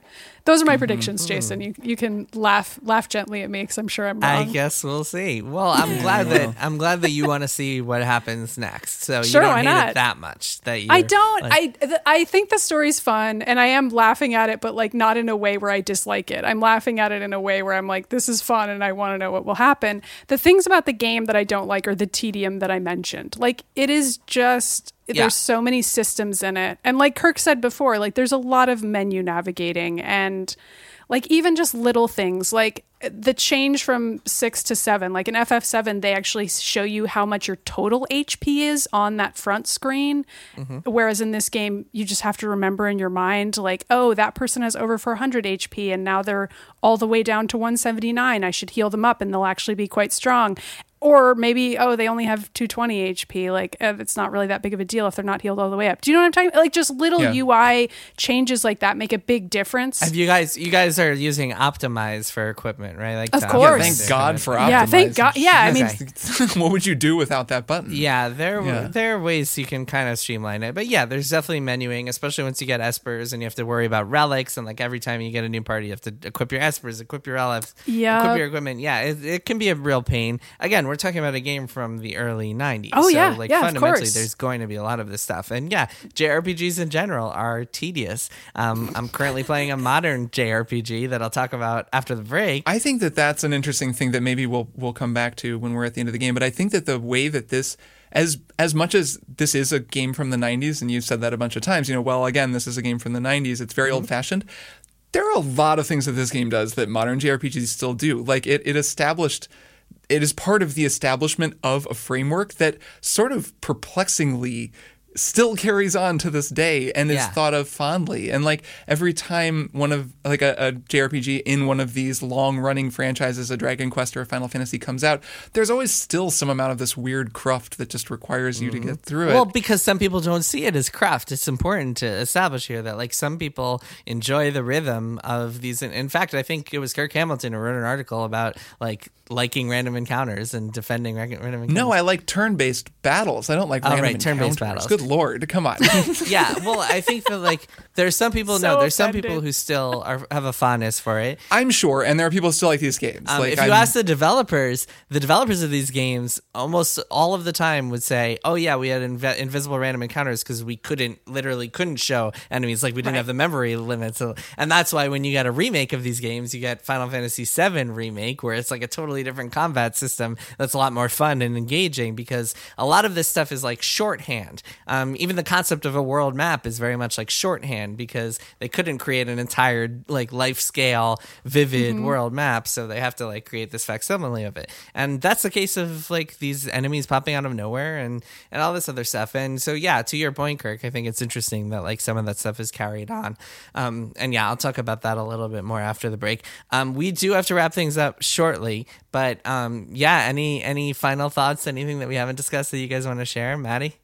Those are my predictions, Jason. You you can laugh laugh gently at me because I'm sure I'm wrong. I guess we'll see. Well, I'm glad that I'm glad that you want to see what happens next. So Sure, you don't why hate not? it that much. That you I don't. like, I th- I think the story's fun, and I am laughing at it, but like not in a way where I dislike it. I'm laughing at it in a way where I'm like, this is fun, and I want to know what will happen. The things about the game that I don't like are the tedium that I mentioned. Like it is just. Yeah. There's so many systems in it. And like Kirk said before, like there's a lot of menu navigating and like even just little things like the change from six to seven, like in F F seven, they actually show you how much your total H P is on that front screen. Mm-hmm. Whereas in this game, you just have to remember in your mind, like, oh, that person has over four hundred H P and now they're all the way down to one seventy-nine. I should heal them up and they'll actually be quite strong. Or maybe, oh, they only have two twenty H P. Like, uh, it's not really that big of a deal if they're not healed all the way up. Do you know what I'm talking about? Like, just little Yeah. U I changes like that make a big difference. have you guys? You guys are using Optimize for equipment, right? Like Of to course. optimize Thank God for equipment. yeah, thank Optimize. God. Yeah, I mean, Okay. What would you do without that button? Yeah, there Yeah. there are ways you can kind of streamline it, but yeah, there's definitely menuing, especially once you get espers and you have to worry about relics, and like every time you get a new party, you have to equip your espers, equip your relics, Yeah. equip your equipment. Yeah, it, it can be a real pain. Again, we're talking about a game from the early nineties. Oh, so, yeah, like yeah, of fundamentally, course. there's going to be a lot of this stuff, and yeah, J R P Gs in general are tedious. Um, I'm currently playing a modern J R P G that I'll talk about after the break. I think that that's an interesting thing that maybe we'll we'll come back to when we're at the end of the game. But I think that the way that this, as as much as this is a game from the nineties, and you've said that a bunch of times, you know, well, again, this is a game from the nineties. It's very mm-hmm. old fashioned. There are a lot of things that this game does that modern J R P Gs still do. Like it, it established. It is part of the establishment of a framework that sort of perplexingly still carries on to this day and is Yeah. thought of fondly. And like every time one of like a, a J R P G in one of these long running franchises, a Dragon Quest or a Final Fantasy comes out, there's always still some amount of this weird cruft that just requires you to get through it. Well, because some people don't see it as craft. It's important to establish here that like some people enjoy the rhythm of these. In fact, I think it was Kirk Hamilton who wrote an article about like liking random encounters and defending random encounters. No, I like turn-based battles. I don't like Oh, random right, turn-based encounters. battles. Good Lord, come on. Yeah, well, I think that like there's some people. So no, there's some offended. people who still are, have a fondness for it. I'm sure, and there are people who still like these games. Um, like, if you I'm- ask the developers, the developers of these games almost all of the time would say, "Oh yeah, we had inv- invisible random encounters because we couldn't literally couldn't show enemies, like we didn't Right. have the memory limits." So, and that's why when you get a remake of these games, you get Final Fantasy seven remake, where it's like a totally different combat system that's a lot more fun and engaging because a lot of this stuff is like shorthand. Um, even the concept of a world map is very much like shorthand because they couldn't create an entire like life scale vivid Mm-hmm. world map, so they have to like create this facsimile of it. And that's the case of like these enemies popping out of nowhere and and all this other stuff. And so yeah, to your point, Kirk, I think it's interesting that like some of that stuff is carried on. Um, and yeah, I'll talk about that a little bit more after the break. Um, we do have to wrap things up shortly, but um, yeah, any any final thoughts? Anything that we haven't discussed that you guys want to share, Maddie?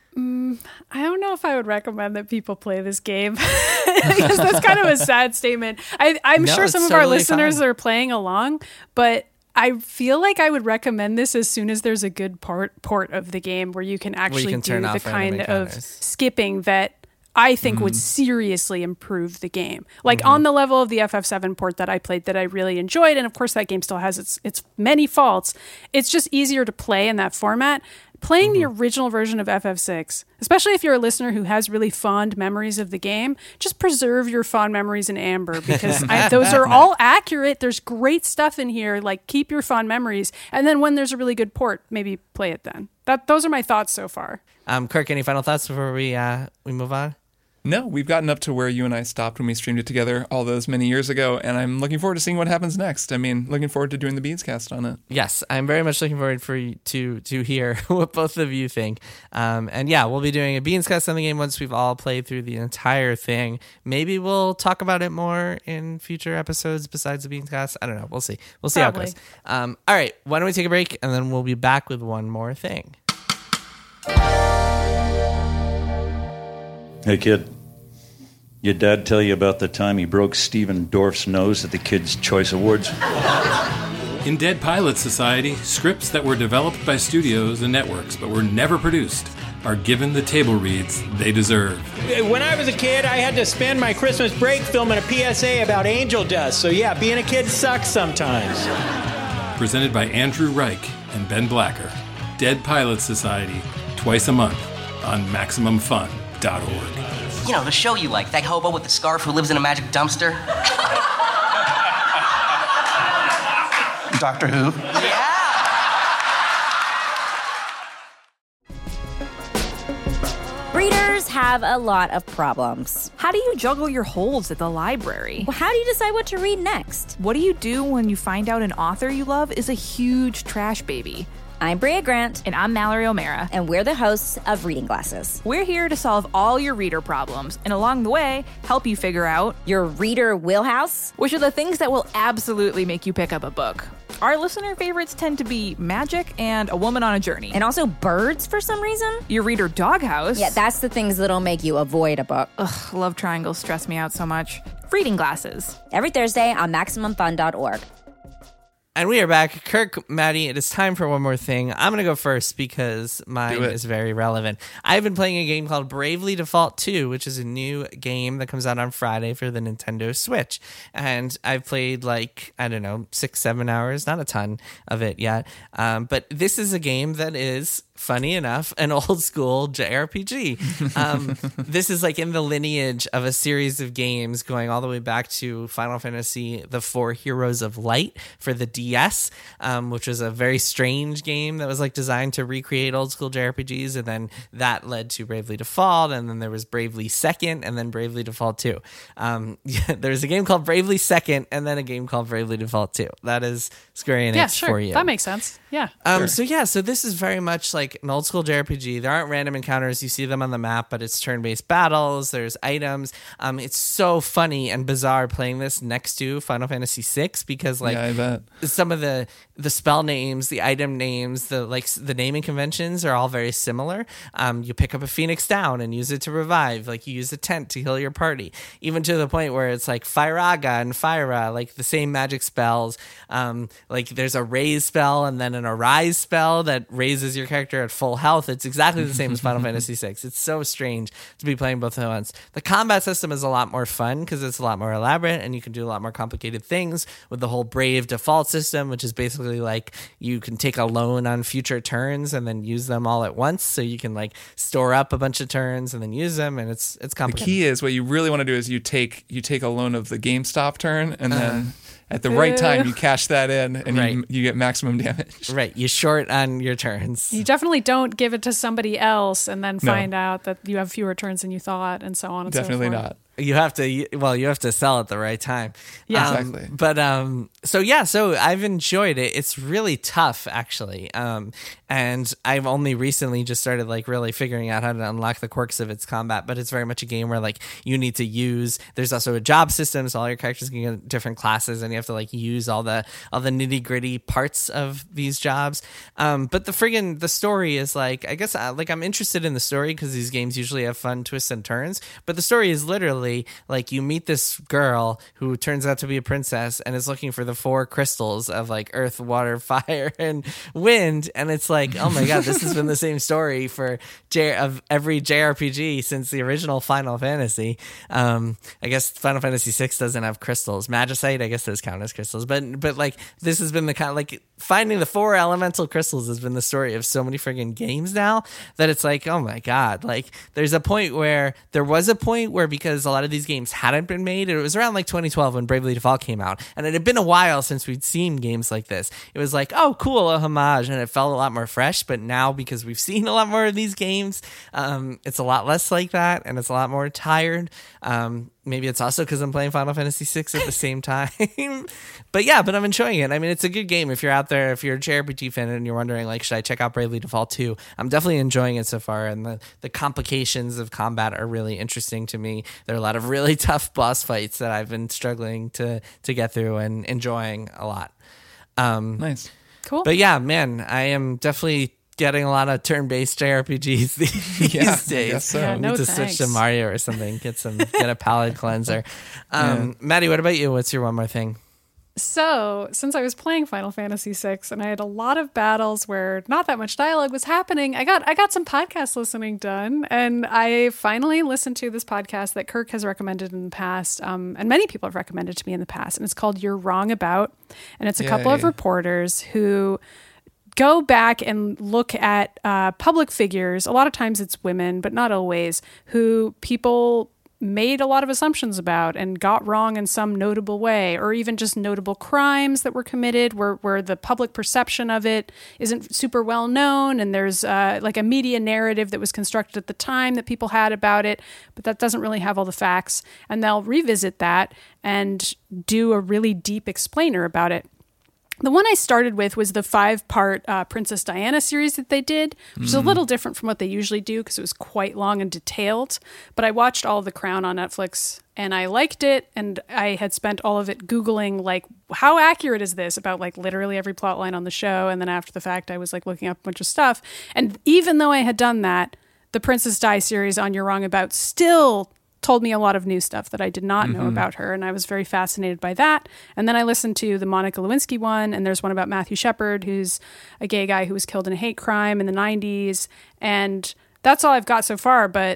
I don't know if I would recommend that people play this game because that's kind of a sad statement. I, I'm No, sure it's some of our totally listeners fine. are playing along, but I feel like I would recommend this as soon as there's a good part port of the game where you can actually can do turn the off random kind of encounters. skipping that I think would seriously improve the game. Like on the level of the F F seven port that I played that I really enjoyed, and of course that game still has its its many faults. It's just easier to play in that format. Playing the original version of F F six, especially if you're a listener who has really fond memories of the game, just preserve your fond memories in Amber because I, those are all accurate. There's great stuff in here. Like keep your fond memories, and then when there's a really good port, maybe play it then. That those are my thoughts so far. Um, Kirk, any final thoughts before we uh, we move on? No, we've gotten up to where you and I stopped when we streamed it together all those many years ago, and I'm looking forward to seeing what happens next. I mean, looking forward to doing the Beanscast on it. Yes, I'm very much looking forward for you to to hear what both of you think. Um, and yeah, we'll be doing a Beanscast on the game once we've all played through the entire thing. Maybe we'll talk about it more in future episodes besides the Beanscast. I don't know. We'll see. We'll see Probably. how it goes. Um, all right, why don't we take a break and then we'll be back with one more thing. Hey, kid. Your dad tell you about the time he broke Stephen Dorff's nose at the Kids' Choice Awards? In Dead Pilot Society, scripts that were developed by studios and networks but were never produced are given the table reads they deserve. When I was a kid, I had to spend my Christmas break filming a P S A about angel dust. So yeah, being a kid sucks sometimes. Presented by Andrew Reich and Ben Blacker. Dead Pilots Society, twice a month on Maximum Fun dot org. You know, the show you like, that hobo with the scarf who lives in a magic dumpster. Doctor Who? Yeah. Readers have a lot of problems. How do you juggle your holds at the library? Well, how do you decide what to read next? What do you do when you find out an author you love is a huge trash baby? I'm Brea Grant. And I'm Mallory O'Mara. And we're the hosts of Reading Glasses. We're here to solve all your reader problems, and along the way, help you figure out your reader wheelhouse, which are the things that will absolutely make you pick up a book. Our listener favorites tend to be magic and a woman on a journey. And also birds for some reason. Your reader doghouse. Yeah, that's the things that'll make you avoid a book. Ugh, love triangles stress me out so much. Reading Glasses. Every Thursday on Maximum Fun dot org. And we are back. Kirk, Maddie, it is time for one more thing. I'm going to go first because mine is very relevant. I've been playing a game called Bravely Default two, which is a new game that comes out on Friday for the Nintendo Switch. And I've played like, I don't know, six, seven hours, not a ton of it yet. Um, but this is a game that is, funny enough, an old school J R P G. Um, this is like in the lineage of a series of games going all the way back to Final Fantasy, the Four Heroes of Light for the D S, um, which was a very strange game that was like designed to recreate old school J R P Gs. And then that led to Bravely Default. And then there was Bravely Second and then Bravely Default two. Um, yeah, there's a game called Bravely Second and then a game called Bravely Default two. That is Square Enix yeah, sure. for you. That makes sense. Yeah. Um, Sure. So yeah, so this is very much like an old school J R P G. There aren't random encounters. You see them on the map, but it's turn-based battles. There's items. Um, it's so funny and bizarre playing this next to Final Fantasy six because like Yeah, I bet. some of the the spell names, the item names, the like the naming conventions are all very similar. Um, you pick up a Phoenix Down and use it to revive. Like you use a tent to heal your party. Even to the point where it's like Firaga and Fyra, like the same magic spells. Um, like there's a raise spell and then an arise spell that raises your character at full health. It's exactly the same as Final Fantasy six. It's so strange to be playing both at once. The combat system is a lot more fun because it's a lot more elaborate and you can do a lot more complicated things with the whole Brave default system, which is basically like you can take a loan on future turns and then use them all at once. So you can like store up a bunch of turns and then use them, and it's it's The complicated. key is what you really want to do is you take you take a loan of the GameStop turn, and then Uh-huh. at the right time you cash that in, and Right. you, you get maximum damage. Right, you short on your turns. You definitely don't give it to somebody else and then No. find out that you have fewer turns than you thought and so on and Definitely so forth. not. You have to, well, you have to sell at the right time. Yeah. Um, Exactly. But, um, so yeah, so I've enjoyed it. It's really tough, actually. Um, and I've only recently just started like really figuring out how to unlock the quirks of its combat, but it's very much a game where like you need to use, there's also a job system. So all your characters can get different classes and you have to like use all the, all the nitty gritty parts of these jobs. Um, but the friggin', the story is like, I guess uh, like I'm interested in the story because these games usually have fun twists and turns, but the story is literally like you meet this girl who turns out to be a princess and is looking for the four crystals of like earth, water, fire, and wind. And it's like, oh my God, this has been the same story for J- of every J R P G since the original Final Fantasy. Um, I guess Final Fantasy six doesn't have crystals. Magicite, I guess those count as crystals. But, but like this has been the kind of like finding the four elemental crystals has been the story of so many friggin' games now that it's like, oh my God, like there's a point where there was a point where because a lot of these games hadn't been made. It was around like twenty twelve when Bravely Default came out, and it had been a while since we'd seen games like this. It was like, oh, cool, a homage, and it felt a lot more fresh. But now, because we've seen a lot more of these games, um, it's a lot less like that, and it's a lot more tired. Um, maybe it's also because I'm playing Final Fantasy six at the same time. But yeah, but I'm enjoying it. I mean, it's a good game. If you're out there, if you're a J R P G fan and you're wondering, like, should I check out Bravely Default two? I'm definitely enjoying it so far, and the, the complications of combat are really interesting to me. There are a lot of really tough boss fights that I've been struggling to to get through and enjoying a lot. Um, Nice. Cool. But yeah, man, I am definitely getting a lot of turn-based J R P Gs these Yeah, I days. guess so. Yeah, I no need to thanks. switch to Mario or something. Get some, get a palate cleanser. Um, Maddie, what about you? What's your one more thing? So, since I was playing Final Fantasy six and I had a lot of battles where not that much dialogue was happening, I got I got some podcast listening done, and I finally listened to this podcast that Kirk has recommended in the past, um, and many people have recommended to me in the past, and it's called You're Wrong About, and it's a Yay. couple of reporters who go back and look at uh, public figures. A lot of times it's women, but not always, who people made a lot of assumptions about and got wrong in some notable way, or even just notable crimes that were committed where, where the public perception of it isn't super well known, and there's uh, like a media narrative that was constructed at the time that people had about it, but that doesn't really have all the facts, and they'll revisit that and do a really deep explainer about it. The one I started with was the five-part uh, Princess Diana series that they did, which is a little different from what they usually do because it was quite long and detailed. But I watched all of The Crown on Netflix, and I liked it, and I had spent all of it Googling, like, how accurate is this about, like, literally every plot line on the show. And then after the fact, I was, like, looking up a bunch of stuff. And even though I had done that, the Princess Di series on You're Wrong About still told me a lot of new stuff that I did not know mm-hmm. about her, and I was very fascinated by that. And then I listened to the Monica Lewinsky one, and there's one about Matthew Shepard, who's a gay guy who was killed in a hate crime in the nineties, and that's all I've got so far. But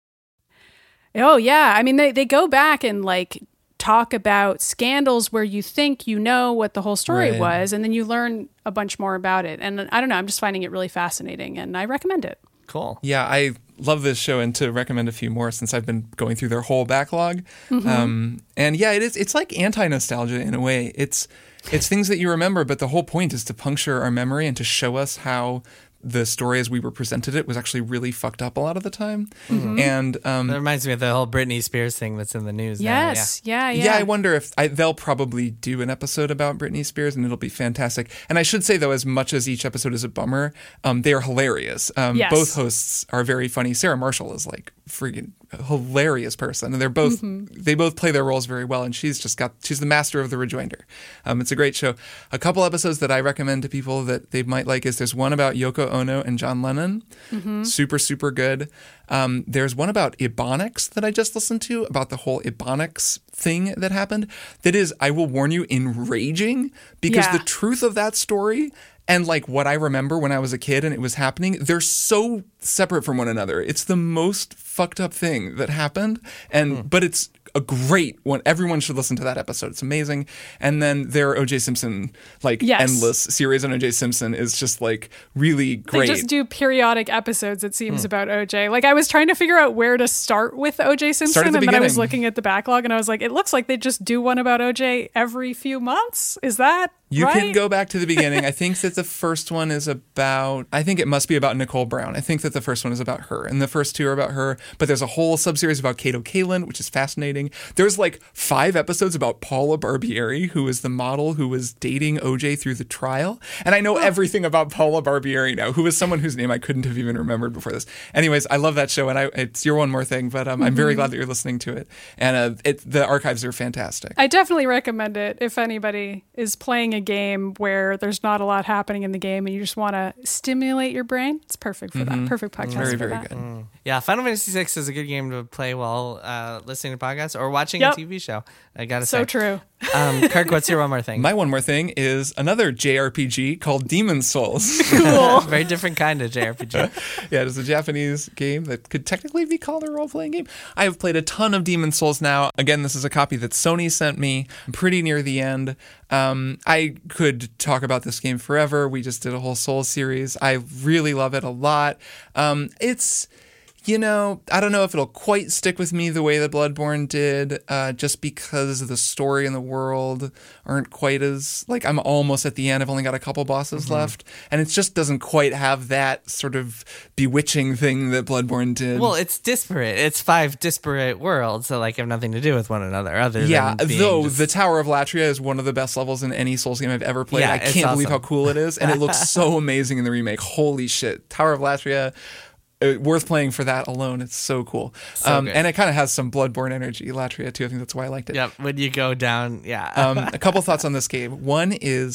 oh yeah, I mean, they, they go back and like talk about scandals where you think you know what the whole story Right. was, and then you learn a bunch more about it. And I don't know, I'm just finding it really fascinating, and I recommend it. Cool. Yeah, I love this show, and to recommend a few more since I've been going through their whole backlog. Mm-hmm. Um, and yeah, it is. It's like anti-nostalgia in a way. It's it's things that you remember, but the whole point is to puncture our memory and to show us how the story as we were presented it was actually really fucked up a lot of the time. Mm-hmm. And um, That reminds me of the whole Britney Spears thing that's in the news Yes, yeah, yeah. yeah, I wonder if I, they'll probably do an episode about Britney Spears, and it'll be fantastic. And I should say, though, as much as each episode is a bummer, um, they are hilarious. Um, Yes. Both hosts are very funny. Sarah Marshall is like freaking hilarious person, and they're both Mm-hmm. they both play their roles very well. And she's just got she's the master of the rejoinder. Um, it's a great show. A couple episodes that I recommend to people that they might like is there's one about Yoko Ono and John Lennon, Mm-hmm. super super good. Um, there's one about Ebonics that I just listened to about the whole Ebonics thing that happened. That is, I will warn you, enraging because Yeah. the truth of that story and like what I remember when I was a kid and it was happening, they're so separate from one another. It's the most fucked up thing that happened, and Hmm. but it's a great one. Everyone should listen to that episode. It's amazing. And then their O J Simpson, like Yes. endless series on O J Simpson is just like really They great. just do periodic episodes, it Hmm. seems, about O J. Like, I was trying to figure out where to start with O J Simpson, Start at the and then I was beginning. looking at the backlog, and I was like, it looks like they just do one about O J every few months. Is that You right? can go back to the beginning. I think that the first one is about, I think it must be about Nicole Brown. I think that the first one is about her, and the first two are about her, but there's a whole subseries about Kato Kalin, which is fascinating. There's like five episodes about Paula Barbieri, who is the model who was dating O J through the trial. And I know everything about Paula Barbieri now, who is someone whose name I couldn't have even remembered before this. Anyways, I love that show, and I, it's your one more thing, but um, I'm very glad that you're listening to it. And uh, it, the archives are fantastic. I definitely recommend it if anybody is playing a game where there's not a lot happening in the game and you just want to stimulate your brain. It's perfect for that. Perfect podcast. Very, for very that. good. Yeah, Final Fantasy six is a good game to play while uh, listening to podcasts or watching Yep. a T V show. I gotta So say. true. Um, Kirk, what's your one more thing? My one more thing is another J R P G called Demon's Souls. Cool. Very different kind of J R P G. Yeah, it is a Japanese game that could technically be called a role-playing game. I have played a ton of Demon's Souls now. Again, this is a copy that Sony sent me. I'm pretty near the end. Um, I could talk about this game forever. We just did a whole Souls series. I really love it a lot. Um, it's... You know, I don't know if it'll quite stick with me the way that Bloodborne did, uh, just because the story and the world aren't quite as, like, I'm almost at the end. I've only got a couple bosses Mm-hmm. left, and it just doesn't quite have that sort of bewitching thing that Bloodborne did. Well, it's disparate. It's five disparate worlds that like have nothing to do with one another. Other yeah, than being though just- the Tower of Latria is one of the best levels in any Souls game I've ever played. Yeah, I it's can't believe how awesome. cool it is, and it looks so amazing in the remake. Holy shit. Tower of Latria, uh, worth playing for that alone. It's so cool. So um, good. and it kind of has some Bloodborne energy, Latria, too. I think that's why I liked it. Yep, when you go down, yeah. um, a couple thoughts on this game. One is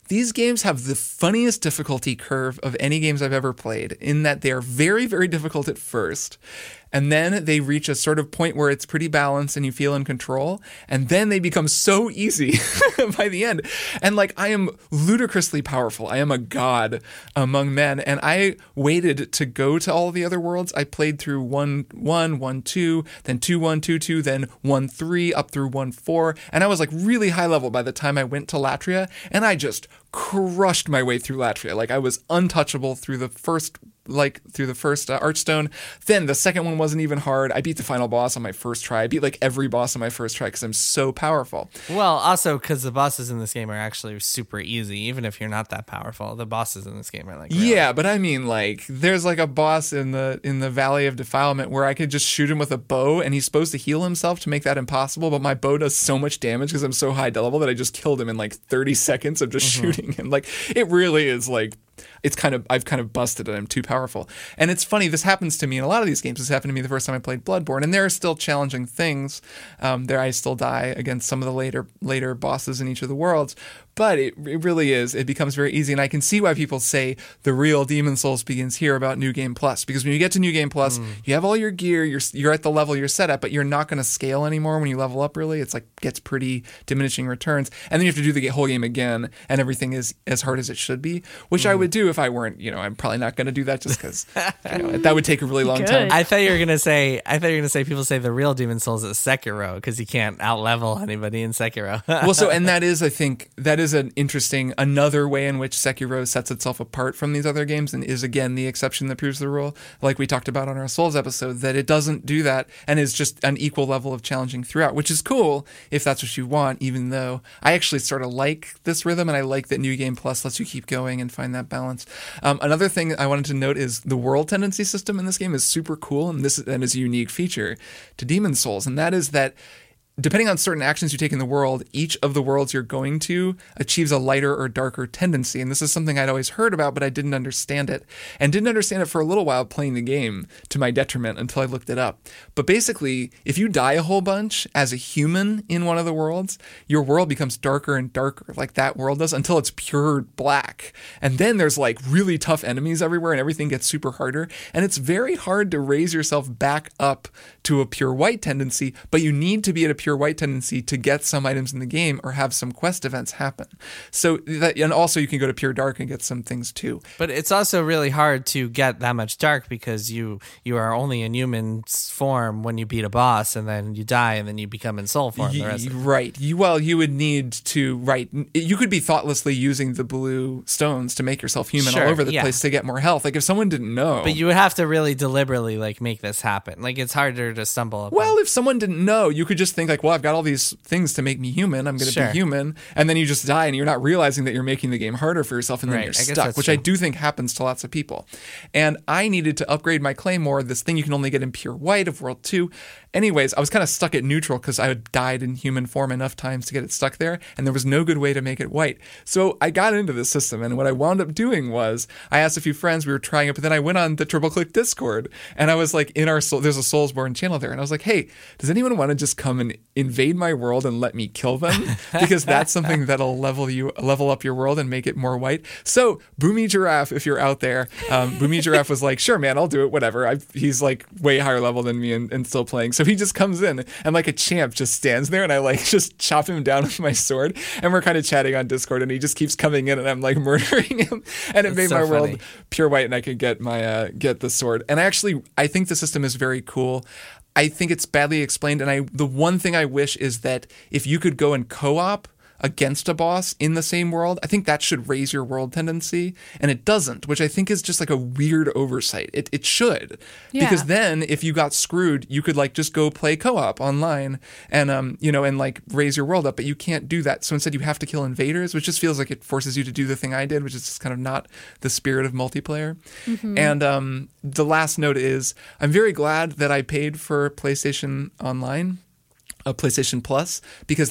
these games have the funniest difficulty curve of any games I've ever played, in that they are very, very difficult at first. And then they reach a sort of point where it's pretty balanced and you feel in control. And then they become so easy by the end. And like, I am ludicrously powerful. I am a god among men. And I waited to go to all the other worlds. I played through one, one, one, two, then two, one, two, two, then one, three, up through one, four. And I was like really high level by the time I went to Latria. And I just crushed my way through Latria. Like, I was untouchable through the first like through the first uh, Archstone. Then the second one wasn't even hard. I beat the final boss on my first try. I beat like every boss on my first try because I'm so powerful. Well, also because the bosses in this game are actually super easy, even if you're not that powerful. The bosses in this game are like really. Yeah, but I mean, like, there's like a boss in the in the Valley of Defilement where I could just shoot him with a bow, and he's supposed to heal himself to make that impossible. But my bow does so much damage because I'm so high level that I just killed him in like thirty seconds of just mm-hmm. shooting him. Like, it really is like. It's kind of, I've kind of busted it. I'm too powerful. And it's funny, this happens to me in a lot of these games. This happened to me the first time I played Bloodborne. And there are still challenging things. Um, there I still die against some of the later later bosses in each of the worlds. But it, it really is. It becomes very easy. And I can see why people say the real Demon's Souls begins here about New Game Plus. Because when you get to New Game Plus, mm. you have all your gear, you're you're at the level you're set at, but you're not going to scale anymore when you level up, really. It's like, gets pretty diminishing returns. And then you have to do the whole game again, and everything is as hard as it should be, which mm. I would do if I weren't, you know, I'm probably not going to do that just because, you know, that would take a really long Good. time. I thought you were going to say, I thought you were going to say people say the real Demon's Souls is Sekiro because you can't out-level anybody in Sekiro. Well, so, and that is, I think, that is an interesting, another way in which Sekiro sets itself apart from these other games and is, again, the exception that proves the rule, like we talked about on our Souls episode, that it doesn't do that and is just an equal level of challenging throughout, which is cool if that's what you want, even though I actually sort of like this rhythm and I like that New Game Plus lets you keep going and find that balance. Um, another thing I wanted to note is the world tendency system in this game is super cool, and this and is a unique feature to Demon's Souls, and that is that depending on certain actions you take in the world, each of the worlds you're going to achieves a lighter or darker tendency. And this is something I'd always heard about, but I didn't understand it. And didn't understand it for a little while playing the game, to my detriment, until I looked it up. But basically, if you die a whole bunch as a human in one of the worlds, your world becomes darker and darker, like that world does, until it's pure black. And then there's like really tough enemies everywhere and everything gets super harder. And it's very hard to raise yourself back up to a pure white tendency, but you need to be at a pure white tendency to get some items in the game or have some quest events happen. So that, and also you can go to pure dark and get some things too. But it's also really hard to get that much dark because you you are only in human form when you beat a boss, and then you die, and then you become in soul form. The rest of right. You, well, you would need to right. You could be thoughtlessly using the blue stones to make yourself human sure, all over the yeah. place to get more health. Like if someone didn't know, but you would have to really deliberately like make this happen. Like it's harder to stumble upon. Well, if someone didn't know, you could just think like, well, I've got all these things to make me human. I'm going to sure. be human. And then you just die and you're not realizing that you're making the game harder for yourself, and then right. you're I stuck, which true. I do think happens to lots of people. And I needed to upgrade my Claymore, this thing you can only get in pure white of World two. Anyways, I was kind of stuck at neutral because I had died in human form enough times to get it stuck there, and there was no good way to make it white. So I got into this system, and what I wound up doing was I asked a few friends, we were trying it, but then I went on the Triple Click Discord, and I was like, in our soul, there's a Soulsborne channel there, and I was like, hey, does anyone want to just come and invade my world and let me kill them? Because that's something that'll level you, level up your world and make it more white. So Boomy Giraffe, if you're out there, um, Boomy Giraffe was like, sure, man, I'll do it, whatever. I've, he's like way higher level than me and, and still playing. So he just comes in and like a champ just stands there, and I like just chop him down with my sword, and we're kind of chatting on Discord, and he just keeps coming in and I'm like murdering him, and it That's made so my funny. world pure white and I could get my uh, get the sword. And I actually I think the system is very cool. I think it's badly explained, and I the one thing I wish is that if you could go and co-op against a boss in the same world, I think that should raise your world tendency, and it doesn't, which I think is just like a weird oversight. It it should. Yeah. Because then if you got screwed, you could like just go play co-op online and um you know and like raise your world up, but you can't do that. So instead you have to kill invaders, which just feels like it forces you to do the thing I did, which is just kind of not the spirit of multiplayer. Mm-hmm. And um the last note is I'm very glad that I paid for PlayStation Online, uh, PlayStation Plus, because that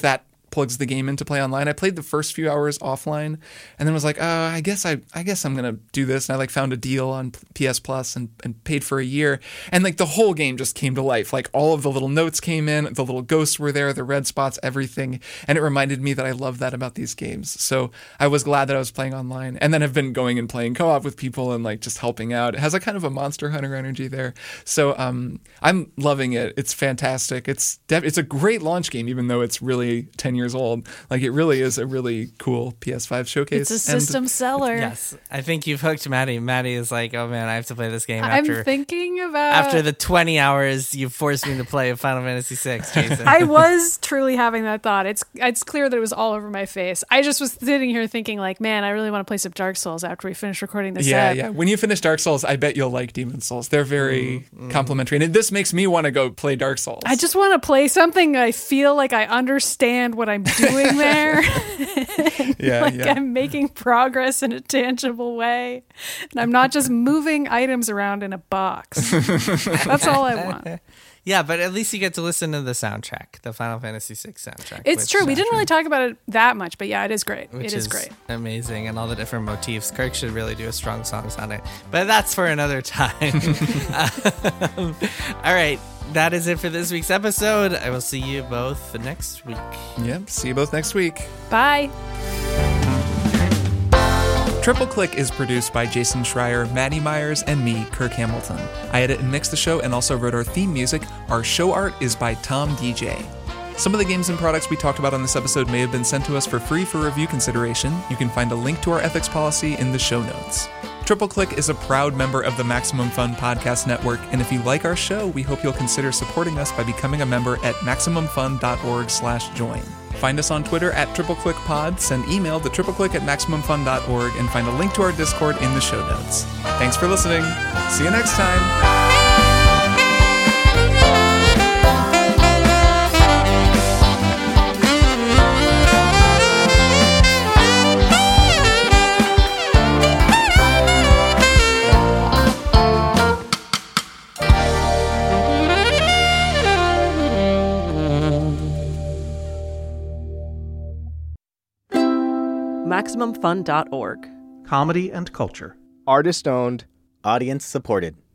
plugs the game in to play online. I played the first few hours offline and then was like, oh, I guess I I guess I'm going to do this. And I like found a deal on P S Plus and, and paid for a year. And like the whole game just came to life. Like all of the little notes came in, the little ghosts were there, the red spots, everything. And it reminded me that I love that about these games. So I was glad that I was playing online, and then have been going and playing co-op with people and like just helping out. It has a kind of a Monster Hunter energy there. So um, I'm loving it. It's fantastic. It's def- it's a great launch game, even though it's really ten years old. Like it really is a really cool P S five showcase. It's a system and seller. Yes, I think you've hooked Maddie. Maddie is like, oh man, I have to play this game I'm after thinking about after the twenty hours you forced me to play Final Fantasy six, Jason. I was truly having that thought. It's it's clear that it was all over my face. I just was sitting here thinking like, man, I really want to play some Dark Souls after we finish recording this. Yeah, ep. yeah. When you finish Dark Souls, I bet you'll like Demon Souls. They're very mm, complimentary, and this makes me want to go play Dark Souls. I just want to play something I feel like I understand what I'm doing there. yeah, like yeah. I'm making progress in a tangible way, and I'm not just moving items around in a box. That's all I want. Yeah, but at least you get to listen to the soundtrack, the Final Fantasy six soundtrack. It's which, true. We uh, didn't really talk about it that much, but yeah, it is great. Which it is, is great. Amazing, and all the different motifs. Kirk should really do a strong songs on it, but that's for another time. um, all right, that is it for this week's episode. I will see you both next week. Yep, see you both next week. Bye. Triple Click is produced by Jason Schreier, Maddie Myers, and me, Kirk Hamilton. I edit and mix the show and also wrote our theme music. Our show art is by Tom D J. Some of the games and products we talked about on this episode may have been sent to us for free for review consideration. You can find a link to our ethics policy in the show notes. Triple Click is a proud member of the Maximum Fun Podcast Network, and if you like our show, we hope you'll consider supporting us by becoming a member at maximumfun.org slash join. Find us on Twitter at TripleClickPod, send email to tripleclick at maximumfun.org, and find a link to our Discord in the show notes. Thanks for listening. See you next time. Maximum Fun dot org. Comedy and culture. Artist owned. Audience supported.